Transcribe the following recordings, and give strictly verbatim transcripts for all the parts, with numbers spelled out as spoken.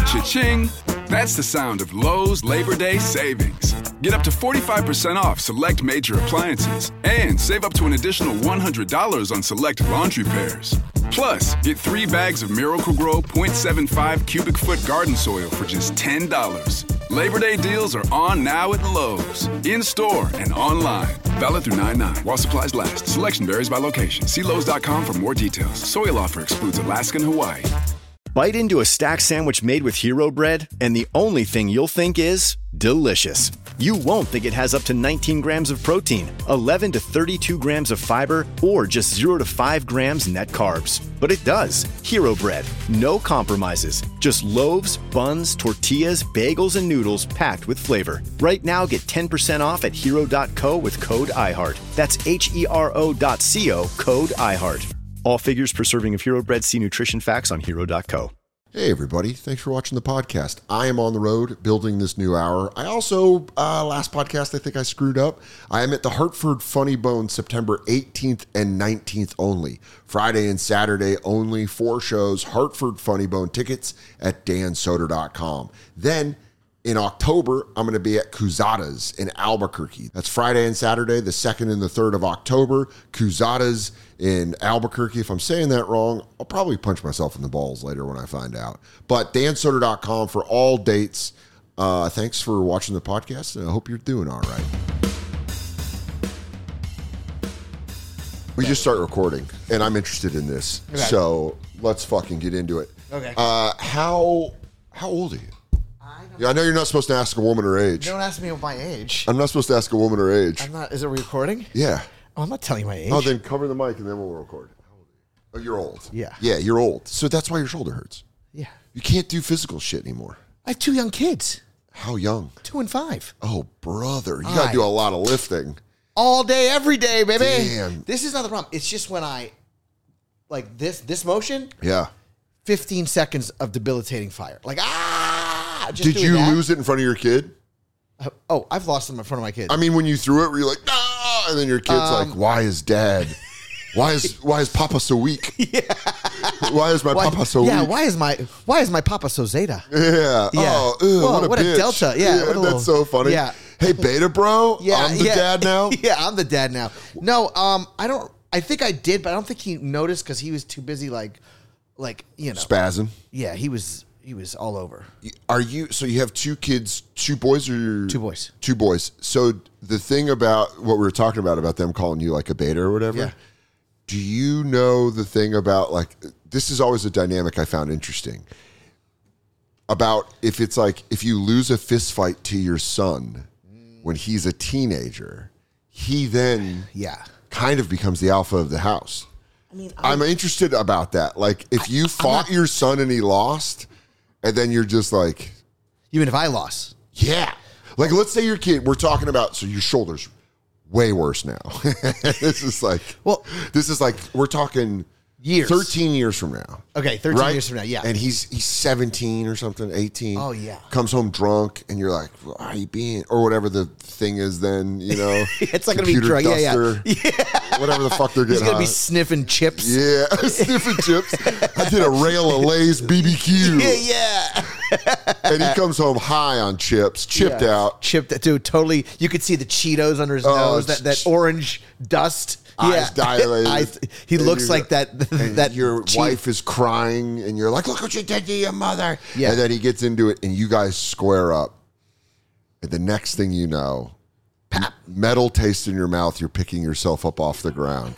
Cha-ching! That's the sound of Lowe's Labor Day savings. Get up to forty-five percent off select major appliances and save up to an additional one hundred dollars on select laundry pairs. Plus, get three bags of Miracle-Gro point seven five cubic foot garden soil for just ten dollars. Labor Day deals are on now at Lowe's, in-store and online. Valid through nine nine while supplies last. Selection varies by location. See Lowe's dot com for more details. Soil offer excludes Alaska and Hawaii. Bite into a stack sandwich made with Hero Bread, and the only thing you'll think is delicious. You won't think it has up to nineteen grams of protein, eleven to thirty-two grams of fiber, or just zero to five grams net carbs. But it does. Hero Bread. No compromises. Just loaves, buns, tortillas, bagels, and noodles packed with flavor. Right now, get ten percent off at hero dot co with code iHeart. That's H E R O dot C O, code iHeart. All figures per serving of Hero Bread. See nutrition facts on hero dot co. Hey, everybody. Thanks for watching the podcast. I am on the road building this new hour. I also, uh, last podcast, I think I screwed up. I am at the Hartford Funny Bone September eighteenth and nineteenth only. Friday and Saturday only. Four shows. Hartford Funny Bone tickets at dan soder dot com. Then, in October, I'm going to be at Cruzadas in Albuquerque. That's Friday and Saturday, the second and the third of October. Cruzadas in Albuquerque. If I'm saying that wrong, I'll probably punch myself in the balls later when I find out. But dan soder dot com for all dates. Uh, thanks for watching the podcast, and I hope you're doing all right. We just start recording, and I'm interested in this. Okay. So let's fucking get into it. Okay. Uh, how how old are you? Yeah, I know you're not supposed to ask a woman her age. Don't ask me my age. I'm not supposed to ask a woman her age. I'm not. Is it recording? Yeah. Oh, I'm not telling you my age. Oh, then cover the mic and then we'll record. How old are you? Oh, you're old. Yeah. Yeah, you're old. So that's why your shoulder hurts. Yeah. You can't do physical shit anymore. I have two young kids. How young? Two and five. Oh, brother. You All got to right. do a lot of lifting. All day, every day, baby. Damn. This is not the problem. It's just when I, like this, this motion, Yeah. fifteen seconds of debilitating fire. Like, ah. Just Did you that. lose it in front of your kid? Oh, I've lost them in front of my kids. I mean, when you threw it, were you like, ah, and then your kid's Um, like, why is dad, why is why is Papa so weak? Yeah. Why is my why, Papa so yeah, weak? why is my why is my Papa so Zeta? Yeah. Yeah. Oh, ew, Whoa, what a what a bitch. delta. Yeah, what a little- that's so funny. Yeah. Hey, Beta Bro. Yeah, I'm the yeah. dad now. Yeah, I'm the dad now. No, um, I don't. I think I did, but I don't think he noticed because he was too busy, like, like you know, Spazzing. Yeah, he was. He was all over. Are you? So you have two kids, two boys, or Two boys. Two boys. So the thing about what we were talking about about them calling you like a beta or whatever. Yeah. Do you know the thing about like this is always a dynamic I found interesting about if it's like if you lose a fist fight to your son when he's a teenager, he then Yeah. kind of becomes the alpha of the house. I mean, I, I'm interested about that. Like if you fought not- your son and he lost, and then you're just like, even if I lost, yeah. Like let's say your kid, we're talking about, so your shoulder's way worse now. This is like, Well- this is like, we're talking years. thirteen years from now. Okay, thirteen Right? years from now. Yeah. And he's he's seventeen or something, eighteen. Oh, yeah. Comes home drunk, and you're like, well, how you being? Or whatever the thing is then, you know. It's not gonna be computer drunk. Yeah, yeah. duster, whatever the fuck they're He's getting gonna be hot. sniffing chips. Yeah, sniffing chips. I did a rail of Lay's B B Q. Yeah, yeah. And he comes home high on chips, chipped Yeah. out. Chipped, dude. Totally. You could see the Cheetos under his Oh, nose. That ch- that orange dust. Eyes yeah. dilated. Eyes, he And looks you're- like that. And That your cheap- wife is crying, and you're like, "Look what you did to your mother!" Yeah. And then he gets into it, and you guys square up. And the next thing you know, pap, metal taste in your mouth. You're picking yourself up off the ground.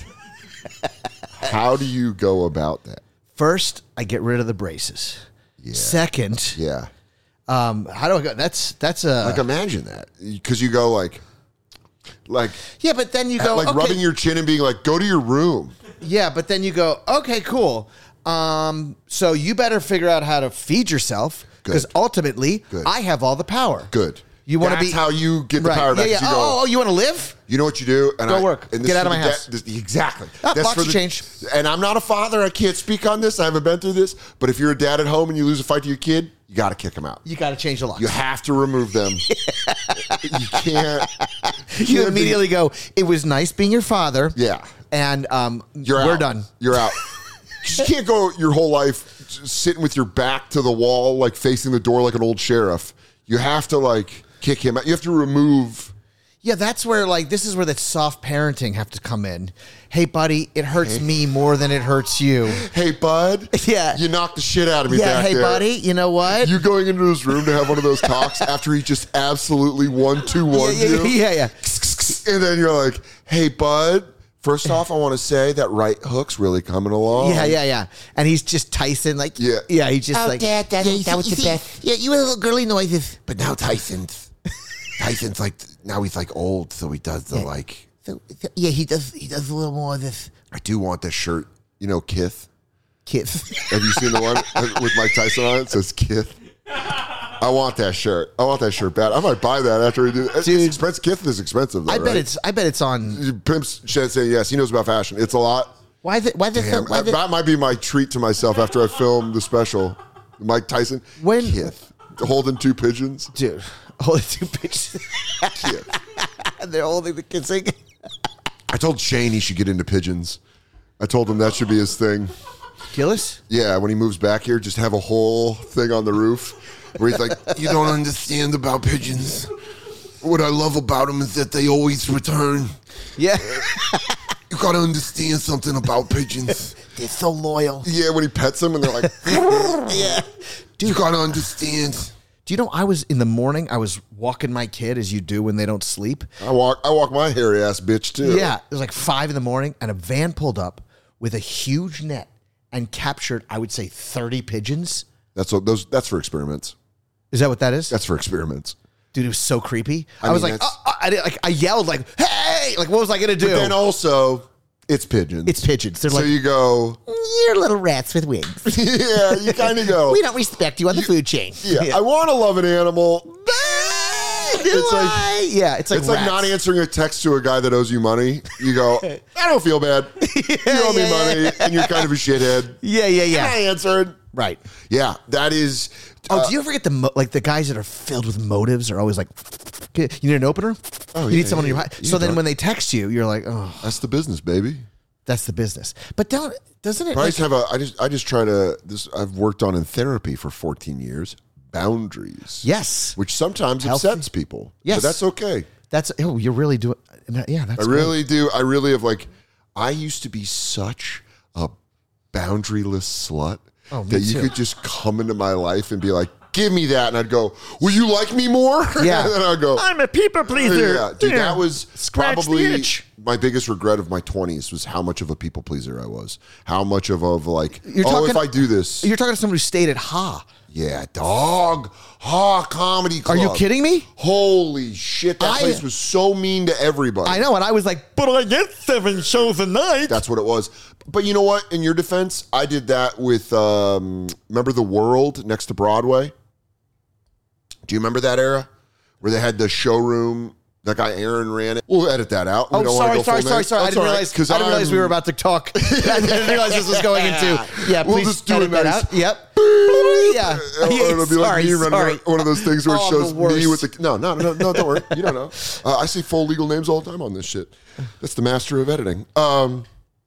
How do you go about that? First, I get rid of the braces. Yeah. Second, Yeah, um, how do I go? That's that's a like imagine that because you go like, like, yeah. But then you go like okay, rubbing your chin and being like, "Go to your room." yeah. But then you go okay, cool. Um, so you better figure out how to feed yourself because Good. ultimately, Good. I have all the power. Good. You want to That's be how you get the right. power back. Yeah, yeah. is you go, Oh, oh, you want to live? You know what you do? And Go I, work. and Get out of for my the house. da- this- exactly. Ah, lots for of the- change. And I'm not a father. I can't speak on this. I haven't been through this. But if you're a dad at home and you lose a fight to your kid, you got to kick him out. You got to change the locks. You have to remove them. You can't. You can't immediately be- go, it was nice being your father. Yeah. And um, You're we're out. done. You're out. You can't go your whole life sitting with your back to the wall, like facing the door like an old sheriff, you have to like kick him out. You have to remove. Yeah, that's where, like, this is where that soft parenting have to come in. Hey, buddy, it hurts hey. me more than it hurts you. Hey, bud. Yeah. You knocked the shit out of me yeah, back hey, there. buddy, you know what? You going into his room to have one of those talks after he just absolutely one, two, one yeah, you? Yeah, yeah. And then you're like, hey, bud. First off, I want to say that right hook's really coming along. Yeah, yeah, yeah. And he's just Tyson, like, yeah, yeah he's just oh, like, Dad, Dad, yeah, that was the see, best. Yeah, you had little girly noises. But now Tyson's, Tyson's like, now he's like old, so he does the yeah. like. So, so, yeah, he does. He does a little more of this. I do want this shirt. You know, Kith. Kith. Have you seen the one with Mike Tyson on it? It says Kith. I want that shirt. I want that shirt bad. I might buy that after we do. It's Dude, expensive. Kith is expensive. Though, I bet right? it's. I bet it's on. Pimps should say yes. He knows about fashion. It's a lot. Why is it? Why is it? Damn, Why is it that might be my treat to myself after I film the special. Mike Tyson. When Kith holding two pigeons, dude. Holding two pigeons. Kith. They're holding the kissing. I told Shane he should get into pigeons. I told him that should be his thing. Gillis? Yeah, when he moves back here, just have a whole thing on the roof where he's like, You don't understand about pigeons. What I love about them is that they always return. Yeah. You gotta understand something about pigeons. They're so loyal. yeah, when he pets them and they're like, Yeah. Dude, you gotta understand. Do you know I was in the morning, I was walking my kid as you do when they don't sleep. I walk I walk my hairy ass bitch too. Yeah. It was like five in the morning and a van pulled up with a huge net and captured, I would say, thirty pigeons. That's what those that's for experiments. Is that what that is? That's for experiments. Dude, it was so creepy. I, I was mean, like, that's- uh, uh, I, did, like, I yelled like, hey, like, what was I going to do? But then also, it's pigeons. It's pigeons. They're so like, you go, you're little rats with wings. yeah, you kind of go. We don't respect you on the food chain. Yeah, I want to love an animal. Do It's like- I? Yeah, it's like It's like rats. not answering a text to a guy that owes you money. You go, I don't feel bad. You owe me yeah, money, and you're kind of a shithead. Yeah, yeah, yeah. I answered. Right. Yeah, that is. Oh, uh, do you ever get the mo- like the guys that are filled with motives are always like, you need an opener? Oh, you yeah, need someone yeah, in your yeah. high. You So then don't. when they text you, you're like, oh, That's the business, baby. that's the business. But don't doesn't it? But I Like, just have a. I just. I just try to. This. I've worked on in therapy for fourteen years. Boundaries. yes, Which sometimes Healthy. upsets people. Yes. But that's okay. that's oh, you're really doing. Yeah, that's I great. really do. I really have like. I used to be such a boundaryless slut Oh, me that you too. could just come into my life and be like, "Give me that," and I'd go, "Will you like me more?" Yeah. and then I'd go, I'm a people pleaser. Yeah, dude, that was Scratch the probably itch. my biggest regret of my twenties was how much of a people pleaser I was. How much of a like, You're oh, talking- if I do this, You're talking to someone who stayed at Ha. yeah, dog, ha, comedy club. Are you kidding me? Holy shit, that I- place was so mean to everybody. I know, and I was like, but I get seven shows a night. That's what it was. But you know what? In your defense, I did that with, um, remember The World next to Broadway? Do you remember that era? Where they had the showroom, that guy Aaron ran it. We'll edit that out. We Oh, don't wanna sorry, go sorry, full sorry, name. sorry. I That's didn't all right, realize. 'cause I didn't realize we I'm- were about to talk. I didn't realize this was going into. Yeah, We'll please just do edit a that nice- out. Yep. Yeah. It'll, it'll be like Sorry, me running sorry. around one of those things where it Oh, I'm shows the worst. me with the no, no, no, no. Don't worry, you don't know. Uh, I say full legal names all the time on this shit. That's the master of editing. Um,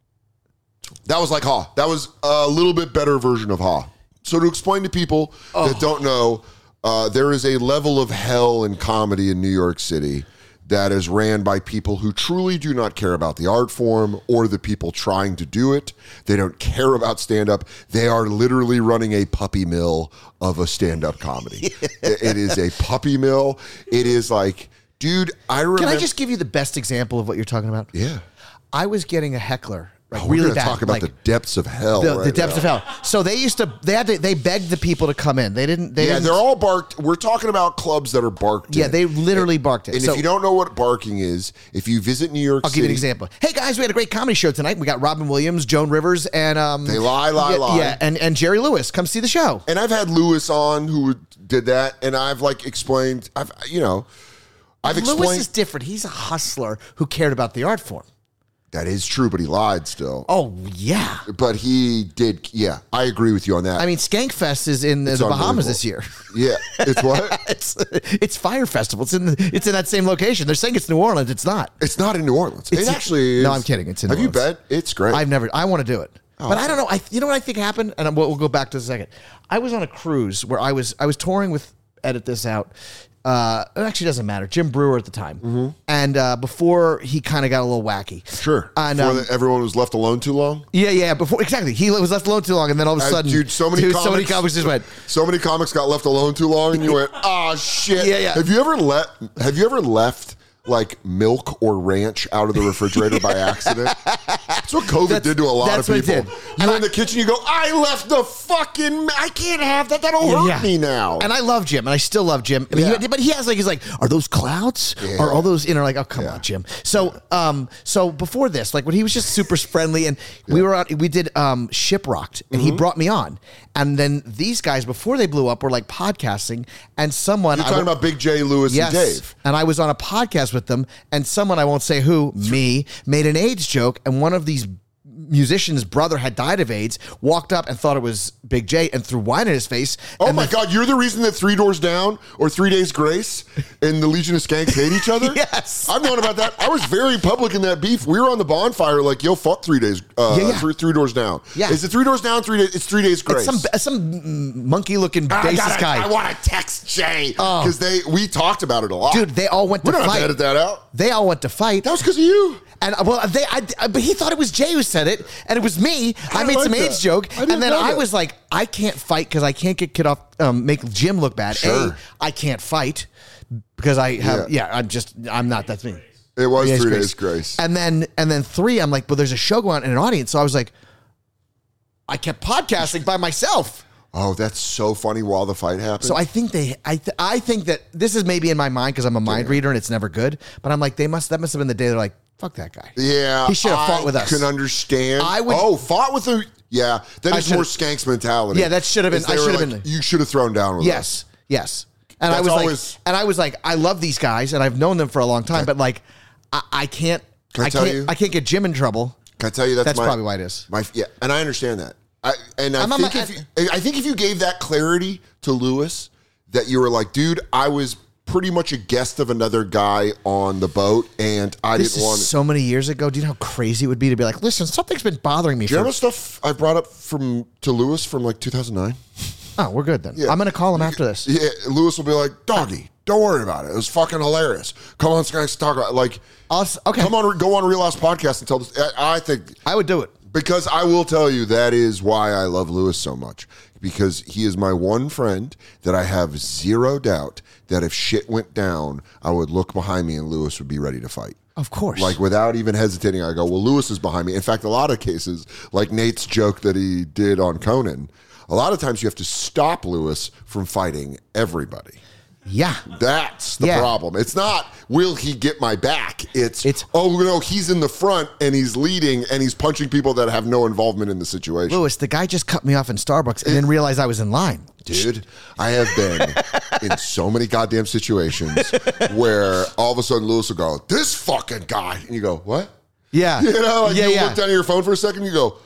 that was like Ha. That was a little bit better version of Ha. So to explain to people Oh. that don't know, uh, there is a level of hell in comedy in New York City that is ran by people who truly do not care about the art form or the people trying to do it. They don't care about stand-up. They are literally running a puppy mill of a stand-up comedy. It- it is a puppy mill. It is like, dude, I remember. Can I just give you the best example of what you're talking about? Yeah. I was getting a heckler. Like Oh, we're really going to bad. talk about like, the depths of hell the, right the depths now. of hell. So they used to. They had to. They begged the people to come in. They didn't. They Yeah, didn't, they're all barked. We're talking about clubs that are barked Yeah, in. they literally barked it. And So- if you don't know what barking is, if you visit New York I'll City. give you an example. Hey guys, we had a great comedy show tonight. We got Robin Williams, Joan Rivers, and um. They lie, lie, yeah, lie. Yeah, and and Jerry Lewis. Come see the show. And I've had Lewis on who did that, and I've like explained, I've, you know, I've Lewis explained. is different. He's a hustler who cared about the art form. That is true, but he lied still. Oh yeah. But he did, yeah, I agree with you on that. I mean, Skankfest is in the, It's the Bahamas unbelievable. this year. yeah, it's what? It's it's Fire Festival. It's in the, it's in that same location. They're saying it's New Orleans. It's not. It's not in New Orleans. It's- it actually is. no, I'm kidding. It's in Have New you Orleans. been? It's great. I've never. I want to do it. Oh, but I don't know. I you know what I think happened, and we'll, we'll go back to the second. I was on a cruise where I was I was touring with edit this out. Uh, it actually doesn't matter. Jim Brewer at the time, mm-hmm. and uh, before he kind of got a little wacky. Sure. And, before um, the, everyone was left alone too long. Yeah, yeah. Before exactly, he was left alone too long, and then all of a sudden, uh, dude, so many dude, comics, so many comics just went. So many comics got left alone too long, and you went, "Oh shit!" Yeah, yeah. Have you ever let? Have you ever left like milk or ranch out of the refrigerator by accident? That's what COVID That's- did to a lot that's of what it people. did. You're And in the kitchen, you go, "I left the fucking. I can't have that. That'll hurt Yeah. me now." And I love Jim, and I still love Jim. I mean, Yeah. he- but he has like he's like, are those clouds? Yeah. Are all those? You know, like, oh come Yeah. on, Jim. So, um, so before this, like when he was just super friendly, and we were out, we did um Shiprocked, and Mm-hmm. he brought me on, and then these guys before they blew up were like podcasting, and someone You're I talking w- about Big J, Lewis, Yes. and Dave. And I was on a podcast with them, and someone, I won't say who, me, made an AIDS joke, and one of these musician's brother had died of AIDS, walked up and thought it was Big J and threw wine in his face. Oh and my the- God, you're the reason that Three Doors Down or Three Days Grace and the Legion of Skanks hate each other? Yes. I've known about that. I was very public in that beef. We were on the bonfire like, yo, fuck Three Days, uh, Yeah, yeah. Three, three Doors Down. Yeah. Is it Three Doors Down, Three Days? It's Three Days Grace. It's some some monkey looking I bassist gotta- guy. I want to text Jay Oh. because they we talked about it a lot. Dude, they all went to We're not fight. gonna edit that out. They all went to fight. That was because of you. And uh, well, they, I, I- but he thought it was Jay who said it, and it was me. I, I made like some that. AIDS joke, I didn't and then know I that. was like, I can't fight because I can't get kid off, um, make Jim look bad. Sure. A, I can't fight because I have, yeah. I'm just, I'm not. That's me. It was Three Days Three Grace. Days Grace. And then, and then three, I'm like, but there's a show going on in an audience, so I was like, I kept podcasting by myself. Oh, that's so funny while the fight happened. So I think they, I, th- I think that this is maybe in my mind because I'm a mind reader and it's never good. But I'm like, they must, that must have been the day they're like, fuck that guy. Yeah, He should have fought I with us. Can understand. I would- Oh, fought with a. Yeah, that I is should've- more Skanks mentality. Yeah, that should have been- Is they I were should have like, been- You should have thrown down with us. Yes, yes. And I That's was always- like, and I was like, I love these guys and I've known them for a long time, but like, I, I can't, Can I I tell can't, you? I can't get Jim in trouble. Can I tell you that's, That's my, probably why it is. My yeah, and I understand that. I and I I'm- think I'm- if you, I think if you gave that clarity to Lewis, that you were like, dude, I was pretty much a guest of another guy on the boat, and I This didn't is want. so many years ago. Do you know how crazy it would be to be like, listen, something's been bothering me. Do you For, remember stuff I brought up from to Lewis from like two thousand nine? oh, we're good then. Yeah. I'm going to call him after this. Yeah, Lewis will be like, doggy, don't worry about it. It was fucking hilarious. Come on, Skanks, talk about it. Like, I'll s- okay. come on, go on Real Ass Podcast and tell this. I, I think I would do it. because I will tell you that is why I love Lewis so much, because he is my one friend that I have zero doubt that if shit went down, I would look behind me and Lewis would be ready to fight. Of course. Like without even hesitating, I go, well, Lewis is behind me. In fact, a lot of cases, like Nate's joke that he did on Conan, a lot of times you have to stop Lewis from fighting everybody. yeah. That's the Yeah. problem. It's not, will he get my back? It's, It's- oh, no, he's in the front and he's leading and he's punching people that have no involvement in the situation. Lewis, the guy just cut me off in Starbucks and then realized I was in line. Dude, I have been in so many goddamn situations where all of a sudden Lewis will go, this fucking guy. And you go, what? Yeah. You know, like yeah, you yeah. look down at your phone for a second, you go,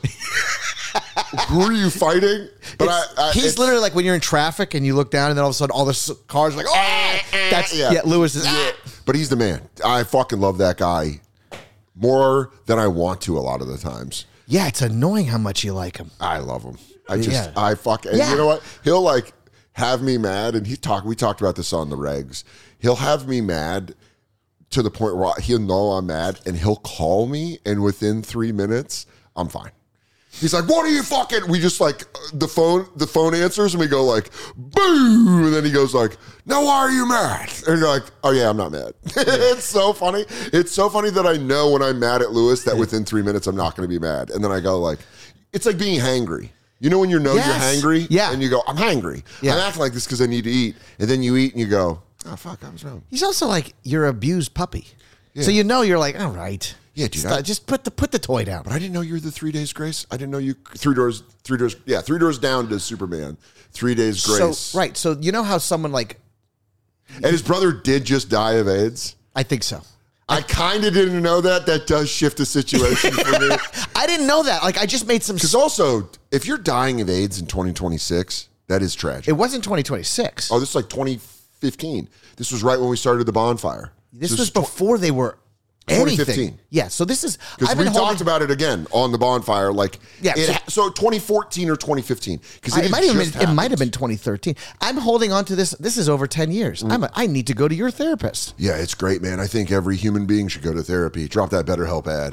who are you fighting? But I, I, He's it's- literally like when you're in traffic and you look down and then all of a sudden all the s- cars are like, oh, that's, Yeah. yeah, Lewis is, Yeah. But he's the man. I fucking love that guy more than I want to a lot of the times. yeah, it's annoying how much you like him. I love him. I just, Yeah. I fuck, and Yeah. you know what? He'll like have me mad, and he talk. We talked about this on the regs. He'll have me mad to the point where he'll know I'm mad, and he'll call me, and within three minutes, I'm fine. He's like, "What are you fucking?" We just like the phone. The phone answers, and we go like, "Boo!" And then he goes like, "Now why are you mad?" And you're like, "Oh yeah, I'm not mad." It's so funny. It's so funny that I know when I'm mad at Lewis that within three minutes I'm not going to be mad, and then I go like, it's like being hangry. You know when you know Yes. you're hangry, Yeah. and you go, "I'm hangry. Yeah. I'm acting like this because I need to eat," and then you eat and you go, "Oh fuck, I was wrong." He's also like your abused puppy. So you know you're like, all right. Yeah, dude, Stop- I- just put the put the toy down. But I didn't know you were the Three Days Grace. I didn't know you three doors, three doors, yeah, three doors down to Superman. Three Days Grace. So right, so you know how someone like And his brother did just die of AIDS. I think so. I kind of didn't know that. That does shift the situation for me. I didn't know that. Like I just made some. Because also, if you're dying of AIDS in twenty twenty-six, that is tragic. It wasn't twenty twenty-six. Oh, this is like twenty fifteen. This was right when we started the bonfire. This So was tw- before they were twenty anything. fifteen. Yeah. So this is Because I've we been talked holding, about it again on the bonfire. Like, Yeah, it, so- ha- so twenty fourteen or twenty fifteen. Because it it, might have just been. It might have been happened. twenty thirteen. I'm holding on to this. This is over ten years. Mm. I'm. A, I need to go to your therapist. Yeah, it's great, man. I think every human being should go to therapy. Drop that BetterHelp ad.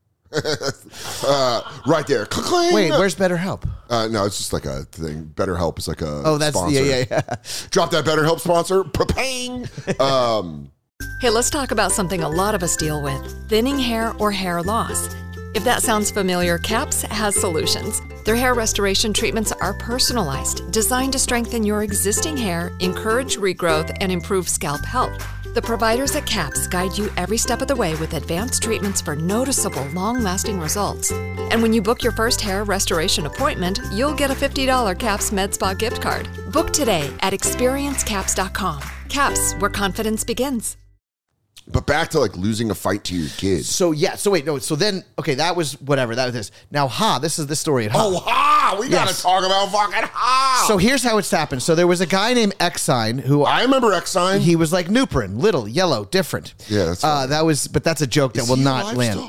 uh, right there. Cling. Wait, where's BetterHelp? Uh, no, it's just like a thing. BetterHelp is like a Oh, that's sponsor. yeah, yeah, yeah. Drop that BetterHelp sponsor. Pa-pang. Um, Hey, let's talk about something a lot of us deal with: thinning hair or hair loss. If that sounds familiar, CAPS has solutions. Their hair restoration treatments are personalized, designed to strengthen your existing hair, encourage regrowth, and improve scalp health. The providers at CAPS guide you every step of the way with advanced treatments for noticeable, long-lasting results. And when you book your first hair restoration appointment, you'll get a fifty dollars CAPS MedSpa gift card. Book today at experience caps dot com. CAPS, where confidence begins. but back to like losing a fight to your kids. So yeah. So wait, no. So then, okay, that was whatever. That was this. Now, Ha. This is the story at Ha. Oh, ha! We gotta Yes. talk about fucking ha! So here's how it's happened. So there was a guy named Exine who I remember Exine. he was like Nuprin, little, yellow, different. Yeah, that's uh, fine. that was. But that's a joke that Is will he not alive land. still?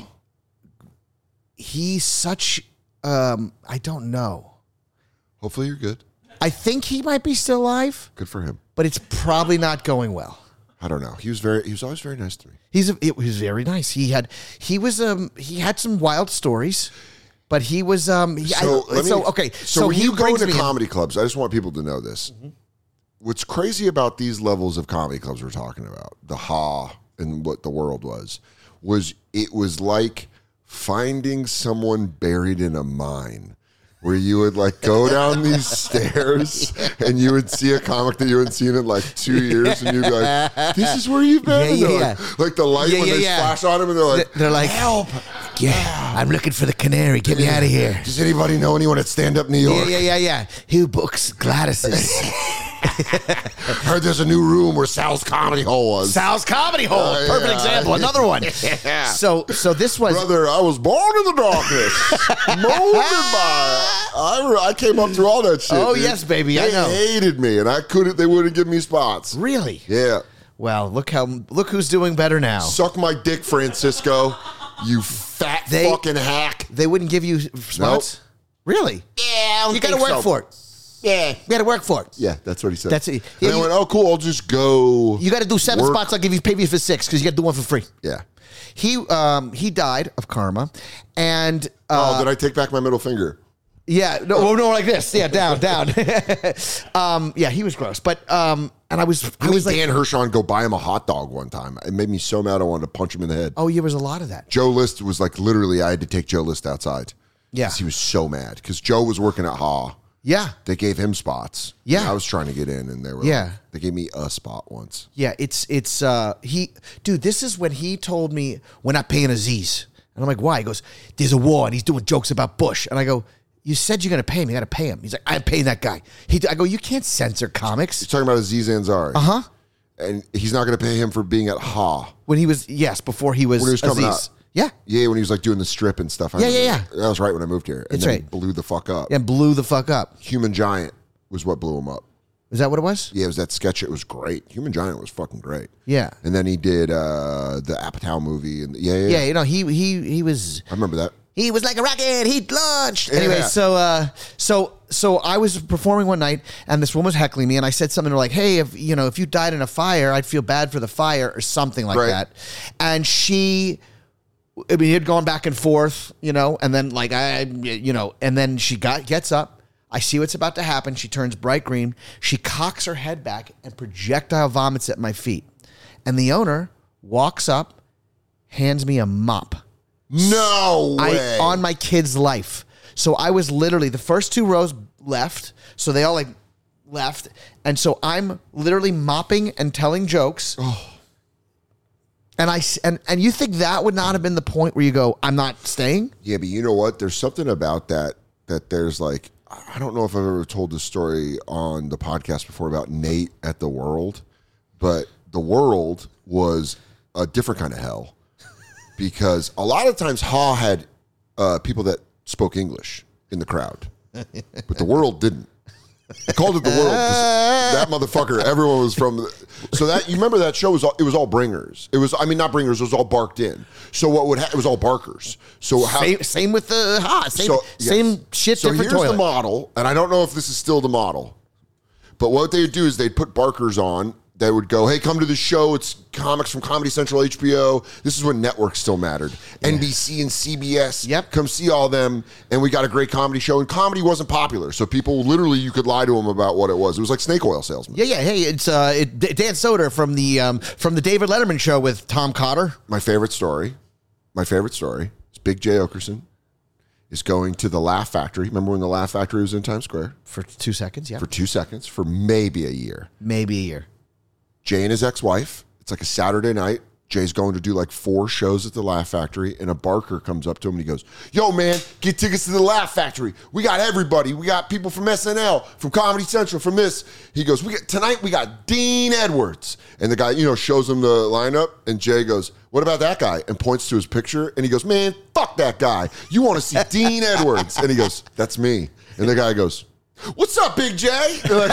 He's such. Um, I don't know. Hopefully you're good. I think he might be still alive, Good for him. but it's probably not going well. I don't know. He was very. He was always very nice to me. He's a, it was very nice. He had he was um he had some wild stories, but he was um he, So, I, let me- so okay. So, So, when he you go brings into me in- comedy clubs, I just want people to know this. What's crazy about these levels of comedy clubs we're talking about, the Ha and what the world was, was it was like finding someone buried in a mine. Where you would like go down these stairs and you would see a comic that you hadn't seen in like two years and you'd be like, this is where you've been. Yeah, And they're yeah, like, yeah. like the light Yeah, when yeah, they yeah. flash on him and they're like, They're like, help! Yeah, I'm looking for the canary. Get me out of here. does anybody know anyone at Stand Up New York? Yeah, yeah, yeah, yeah. Who books Gladys's? Heard there's a new room where Sal's Comedy Hole was. Sal's Comedy Hole. Uh, Perfect yeah. example. Another one. So, so this was. Brother, I was born in the darkness, molded by it. I, re- I came up through all that shit. Oh, dude. yes, baby, I They know. hated me, and I couldn't. They wouldn't give me spots. Really? Yeah, Well, look how look who's doing better now. suck my dick, Francisco. You fat They- fucking hack. They wouldn't give you spots. Really? Yeah, You got to work for it. Yeah, You got to work for it. yeah. That's what he said. That's it. And Yeah, I you- went, oh, cool. I'll just go. You got to do seven work. spots. I'll give you pay you for six because you got to do one for free. Yeah. He um he died of karma, and uh, oh, did I take back my middle finger? yeah, no, oh, no, like this, yeah, down, down. um, yeah, he was gross, but um, and I was I I was was like, Dan Hershon go buy him a hot dog one time. It made me so mad I wanted to punch him in the head. oh, yeah, there was a lot of that. Joe List was like literally I had to take Joe List outside. Yeah. 'Cause he was so mad because Joe was working at Ha. Yeah, They gave him spots. Yeah. And I was trying to get in, and they were Yeah. like, they gave me a spot once. yeah, it's it's uh he, dude, this is when he told me we're not paying Aziz, and I'm like, why? He goes, there's a war, and he's doing jokes about Bush, and I go, you said you're gonna pay him, you got to pay him. He's like, I'm paying that guy. He, I go, you can't censor comics. He's talking about Aziz Ansari. Uh Uh-huh. And he's not going to pay him for being at Ha. When he was yes, before he was, When he was coming Aziz. out. Yeah, Yeah, when he was like doing the strip and stuff. I Yeah, remember yeah, that. That was right when I moved here. And That's then right. he blew the fuck up. and blew the fuck up. Human Giant was what blew him up. Is that what it was? Yeah, it was that sketch. It was great. Human Giant was fucking great. Yeah. And then he did uh, the Apatow movie. And yeah, yeah, Yeah, you know, he he he was I remember that. he was like a rocket. He launched. Yeah. Anyway, so uh, so so I was performing one night, and this woman was heckling me, and I said something like, "Hey, if you know, if you died in a fire, I'd feel bad for the fire," or something like Right. that. And she, I mean, he had gone back and forth, you know, and then like I, you know, and then she got gets up. I see what's about to happen. She turns bright green. She cocks her head back and projectile vomits at my feet. And the owner walks up, hands me a mop. No way. I on my kid's life. So I was literally the first two rows left. So they all like left. And so I'm literally mopping and telling jokes. And I s- and and you think that would not have been the point where you go, I'm not staying? Yeah, but you know what? There's something about that that there's like I don't know if I've ever told this story on the podcast before about Nate at The World, but The World was a different kind of hell because a lot of times Ha had uh, people that spoke English in the crowd, but The World didn't. I called it the world. 'Cause that motherfucker, everyone was from. The, so that you remember that show was all, it was all bringers. It was I mean not bringers. It was all barked in. So what would ha- it was all barkers. So how Same, same with the hot. Same, so, yes. same shit. So different here's toilet. the model, and I don't know if this is still the model, but what they would do is they'd put barkers on. They would go, hey, come to the show. It's comics from Comedy Central, H B O. This is when networks still mattered. Yeah. N B C and C B S. Yep. Come see all them. And we got a great comedy show. And comedy wasn't popular. So people, literally, you could lie to them about what it was. It was like snake oil salesman. Yeah, yeah. Hey, it's uh, it, Dan Soder from the um, from the David Letterman show with Tom Cotter. My favorite story, my favorite story is Big Jay Oakerson is going to the Laugh Factory. Remember when the Laugh Factory was in Times Square? For two seconds, yeah. For two seconds, for maybe a year. Maybe a year. Jay and his ex-wife, it's like a Saturday night. Jay's going to do like four shows at the Laugh Factory, and a barker comes up to him and he goes, yo, man, get tickets to the Laugh Factory. We got everybody. We got people from S N L, from Comedy Central, from this. He goes, we got tonight we got Dean Edwards. And the guy, you know, shows him the lineup, and Jay goes, what about that guy? And points to his picture, and he goes, man, fuck that guy. You want to see Dean Edwards. And he goes, that's me. And the guy goes, what's up, Big J? Like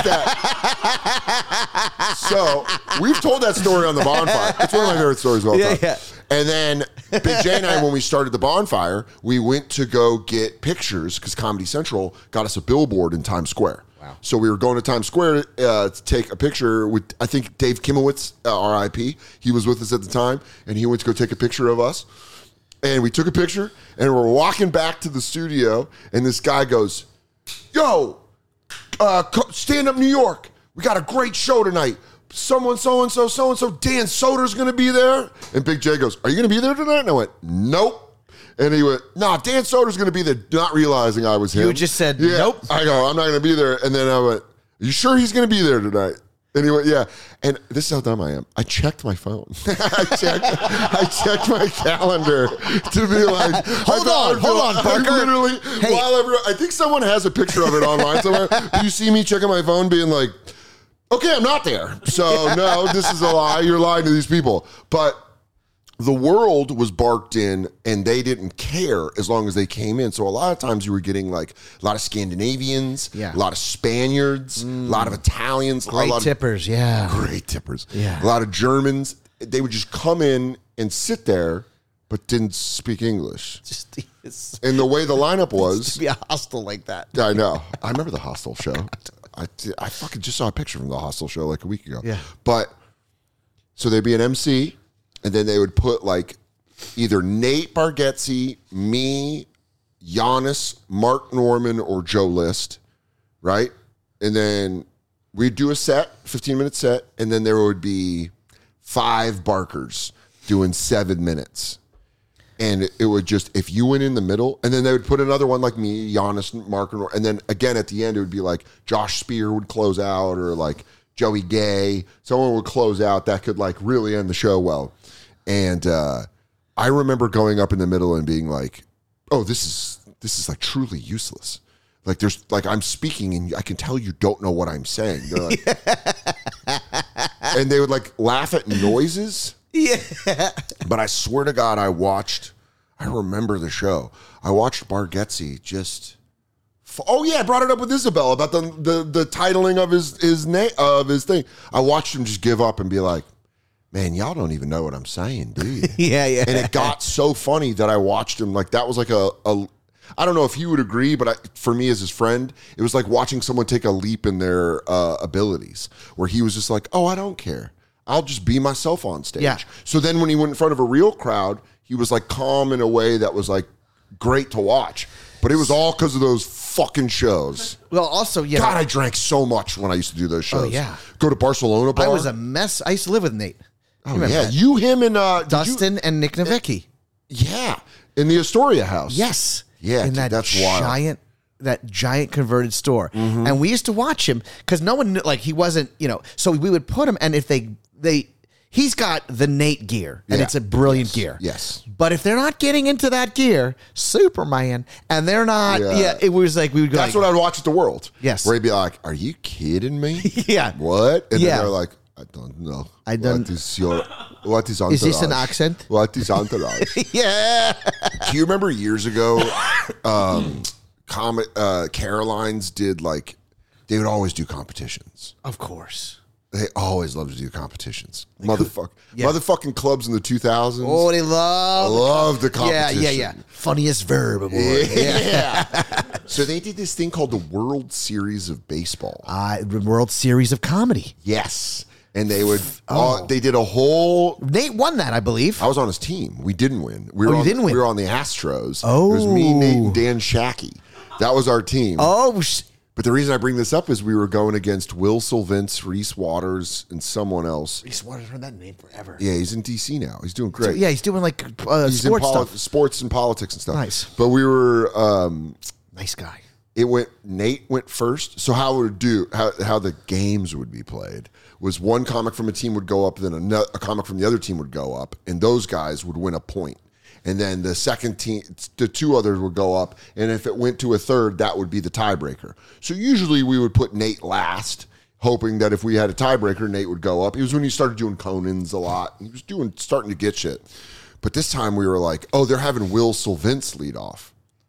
that. So we've told that story on the Bonfire. It's one of my favorite stories of all time. Yeah, yeah. And then Big J and I, when we started the Bonfire, we went to go get pictures because Comedy Central got us a billboard in Times Square. Wow. So we were going to Times Square uh, to take a picture with, I think, Dave Kimowitz, uh, R I P. He was with us at the time, and he went to go take a picture of us. And we took a picture, and we're walking back to the studio, and this guy goes, yo, Uh, Stand Up New York. We got a great show tonight. Someone, so-and-so, so-and-so, Dan Soder's going to be there. And Big J goes, are you going to be there tonight? And I went, nope. And he went, nah, Dan Soder's going to be there, not realizing I was him. You just said, yeah. Nope. I go, I'm not going to be there. And then I went, are you sure he's going to be there tonight? And he went, yeah. And this is how dumb I am. I checked my phone. I checked I checked my calendar to be like, hold on, hold on, Parker. I literally, hey. while everyone, I think someone has a picture of it online somewhere. Do you see me checking my phone being like, okay, I'm not there. So no, this is a lie. You're lying to these people. But the world was barked in, and they didn't care as long as they came in. So a lot of times you were getting like a lot of Scandinavians, yeah. a lot of Spaniards, mm. a lot of Italians. Great a lot tippers, of, yeah. Great tippers. Yeah. A lot of Germans. They would just come in and sit there, but didn't speak English. Just, and the way the lineup was. To be a hostel like that. I know. I remember the Hostel show. I, I fucking just saw a picture from the Hostel show like a week ago. Yeah. But, so they'd be an M C, and then they would put like either Nate Bargatze, me, Giannis, Mark Norman, or Joe List, right? And then we'd do a set, fifteen minute set, and then there would be five barkers doing seven minutes. And it, it would just, if you went in the middle, and then they would put another one like me, Giannis, Mark, and then again at the end, it would be like Josh Spear would close out, or like Joey Gay. Someone would close out that could like really end the show well. And uh, I remember going up in the middle and being like, oh, this is this is like truly useless. Like there's like I'm speaking and I can tell you don't know what I'm saying. They're like, and they would like laugh at noises. Yeah. But I swear to God, I watched, I remember the show. I watched Bargatze just, oh yeah, I brought it up with Isabel about the the, the titling of his his name of his thing. I watched him just give up and be like, man, y'all don't even know what I'm saying, do you? Yeah, yeah. And it got so funny that I watched him. Like that was like a, a I don't know if he would agree, but I, for me as his friend, it was like watching someone take a leap in their uh, abilities, where he was just like, oh, I don't care. I'll just be myself on stage. Yeah. So then when he went in front of a real crowd, he was like calm in a way that was like great to watch. But it was all because of those fucking shows. Well, also, yeah. God, I drank so much when I used to do those shows. Oh, yeah. Go to Barcelona bar. I was a mess. I used to live with Nate. Oh, yeah. That? You, him, and... Uh, Dustin you, and Nick Novicki. Yeah. In the Astoria house. Yes. Yeah, in dude, that that's wild. giant, that giant converted store, mm-hmm. And we used to watch him because no one knew, like he wasn't, you know. So we would put him, and if they they, he's got the Nate gear, and yeah. it's a brilliant yes. gear. Yes. But if they're not getting into that gear, Superman, and they're not, yeah, yeah it was like we would go. That's like, what I'd watch at the World. Yes. Where he'd be like, "Are you kidding me? Yeah. What?" And yeah. then they're like, "I don't know. I don't. What is your? What is entourage? Is this an accent? What is entourage?" Yeah. Do you remember years ago, um, Comet, uh, Caroline's did like they would always do competitions. Of course. They always loved to do competitions. Motherfuck, Yeah. Motherfucking clubs in the two thousands. Oh, they love. Love the competition. Yeah, yeah, yeah. Funniest verb, boy. Yeah. So they did this thing called the World Series of Baseball. Uh, World Series of Comedy. Yes. And they would, Oh. uh, they did a whole, Nate won that, I believe. I was on his team. We didn't win. We were Oh, you on, didn't win. We were on the Astros. Oh. It was me, Nate, and Dan Shackey. That was our team. Oh, sh- But the reason I bring this up is we were going against Will Sylvince, Reese Waters, and someone else. Reese Waters heard that name forever. Yeah, he's in D C now. He's doing great. Yeah, he's doing like uh, he's sports in poli- stuff. sports and politics and stuff. Nice. But we were. Um, Nice guy. it went. Nate went first. So how it would do how how the games would be played was one comic from a team would go up, then another, a comic from the other team would go up, and those guys would win a point. And then the second team, the two others would go up. And if it went to a third, that would be the tiebreaker. So usually we would put Nate last, hoping that if we had a tiebreaker, Nate would go up. It was when he started doing Conan's a lot. He was doing starting to get shit. But this time we were like, oh, they're having Will Sylvince lead off.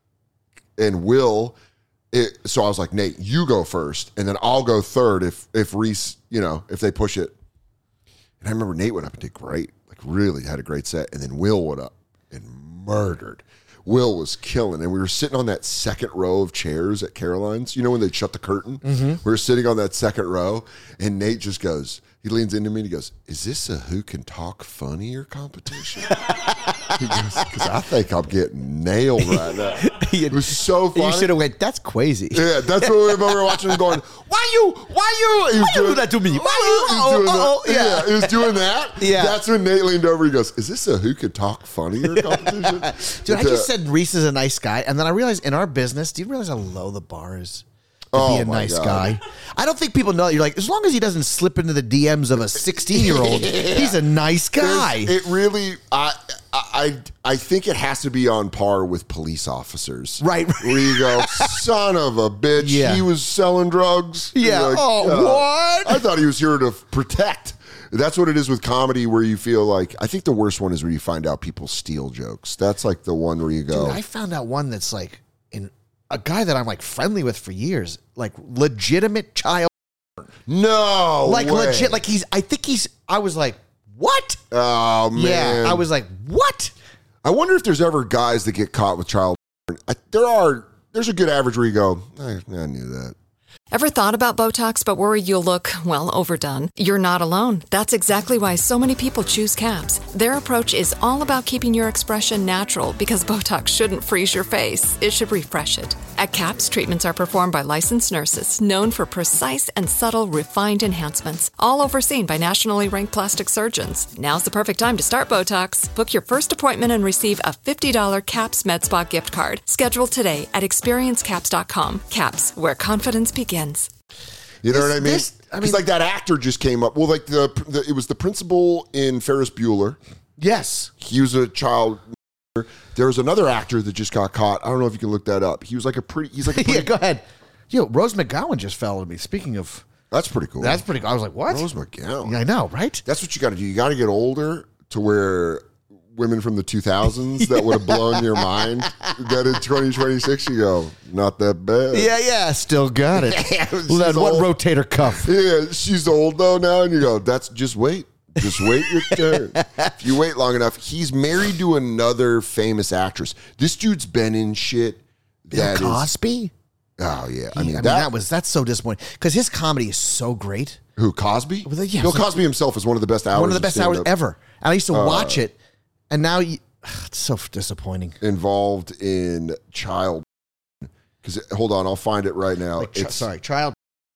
And Will, it, so I was like, Nate, you go first, and then I'll go third if if Reese, you know, if they push it. And I remember Nate went up and did great, like really had a great set. And then Will went up and murdered. Will was killing, and we were sitting on that second row of chairs at Caroline's. You know when they shut the curtain? Mm-hmm. We were sitting on that second row, and Nate just goes, he leans into me and he goes, "Is this a who can talk funnier competition?" He goes, "Because I think I'm getting nailed right now." It was so funny. You should have went, that's crazy. Yeah, that's what we were, we were watching him going, why you, why you? He was Why you do that to me? Why you? He was doing Oh, that. oh, yeah. Yeah, he was doing that. Yeah. That's when Nate leaned over. He goes, "Is this a who could talk funnier competition?" Dude, I It's a- just said Reese is a nice guy, and then I realized in our business, do you realize how low the bar is to Oh be a my nice God. guy? I don't think people know. You're like, as long as he doesn't slip into the D Ms of a sixteen-year-old, he's a nice guy. There's- It really, I, I, I think it has to be on par with police officers, Right. Where you go, son of a bitch, Yeah. he was selling drugs. Yeah. You're like, Oh, uh, what? I thought he was here to protect. That's what it is with comedy, where you feel like, I think the worst one is where you find out people steal jokes. That's like the one where you go, Dude, I found out one that's like in a guy that I'm like friendly with for years, like legitimate child, no, like way. legit, like he's. I think he's. I was like, what? Oh man, Yeah, I was like, what? I wonder if there's ever guys that get caught with child. I, there are. There's a good average where you go, I, I knew that. Ever thought about Botox but worried you'll look, well, overdone? You're not alone. That's exactly why so many people choose CAPS. Their approach is all about keeping your expression natural because Botox shouldn't freeze your face. It should refresh it. At CAPS, treatments are performed by licensed nurses known for precise and subtle refined enhancements, all overseen by nationally ranked plastic surgeons. Now's the perfect time to start Botox. Book your first appointment and receive a fifty dollars CAPS MedSpa gift card. Schedule today at experience caps dot com. CAPS, where confidence begins. You know This- what I mean? this- I Because mean- like that actor just came up. Well, like the, the it was the principal in Ferris Bueller. Yes. He was a child. There was another actor that just got caught. I don't know if you can look that up. He was like a pretty. He's like a pretty, Yeah, go ahead. Yo, Rose McGowan just fell to me. Speaking of, That's pretty cool. that's pretty. I was like, what? Rose McGowan. I know, right? That's what you got to do. You got to get older to where women from the two thousands that would have blown your mind. That in twenty twenty-six you go, not that bad. Yeah, yeah. Still got it. She's Well, then what old. rotator cuff? Yeah, she's old though now, and you go, that's just wait. Just wait your turn. If you wait long enough, he's married to another famous actress. This dude's been in shit Bill that is. Cosby. Oh yeah, I I mean, mean, that, that, was that's so disappointing because his comedy is so great. who Cosby? Well, yeah, Bill it's like- Cosby himself is one of the best hours. One of the best hours stand-up ever. And I used to Uh, watch it, and now you, it's so disappointing. involved in child. Because hold on, I'll find it right now. Like, ch- It's- sorry, child.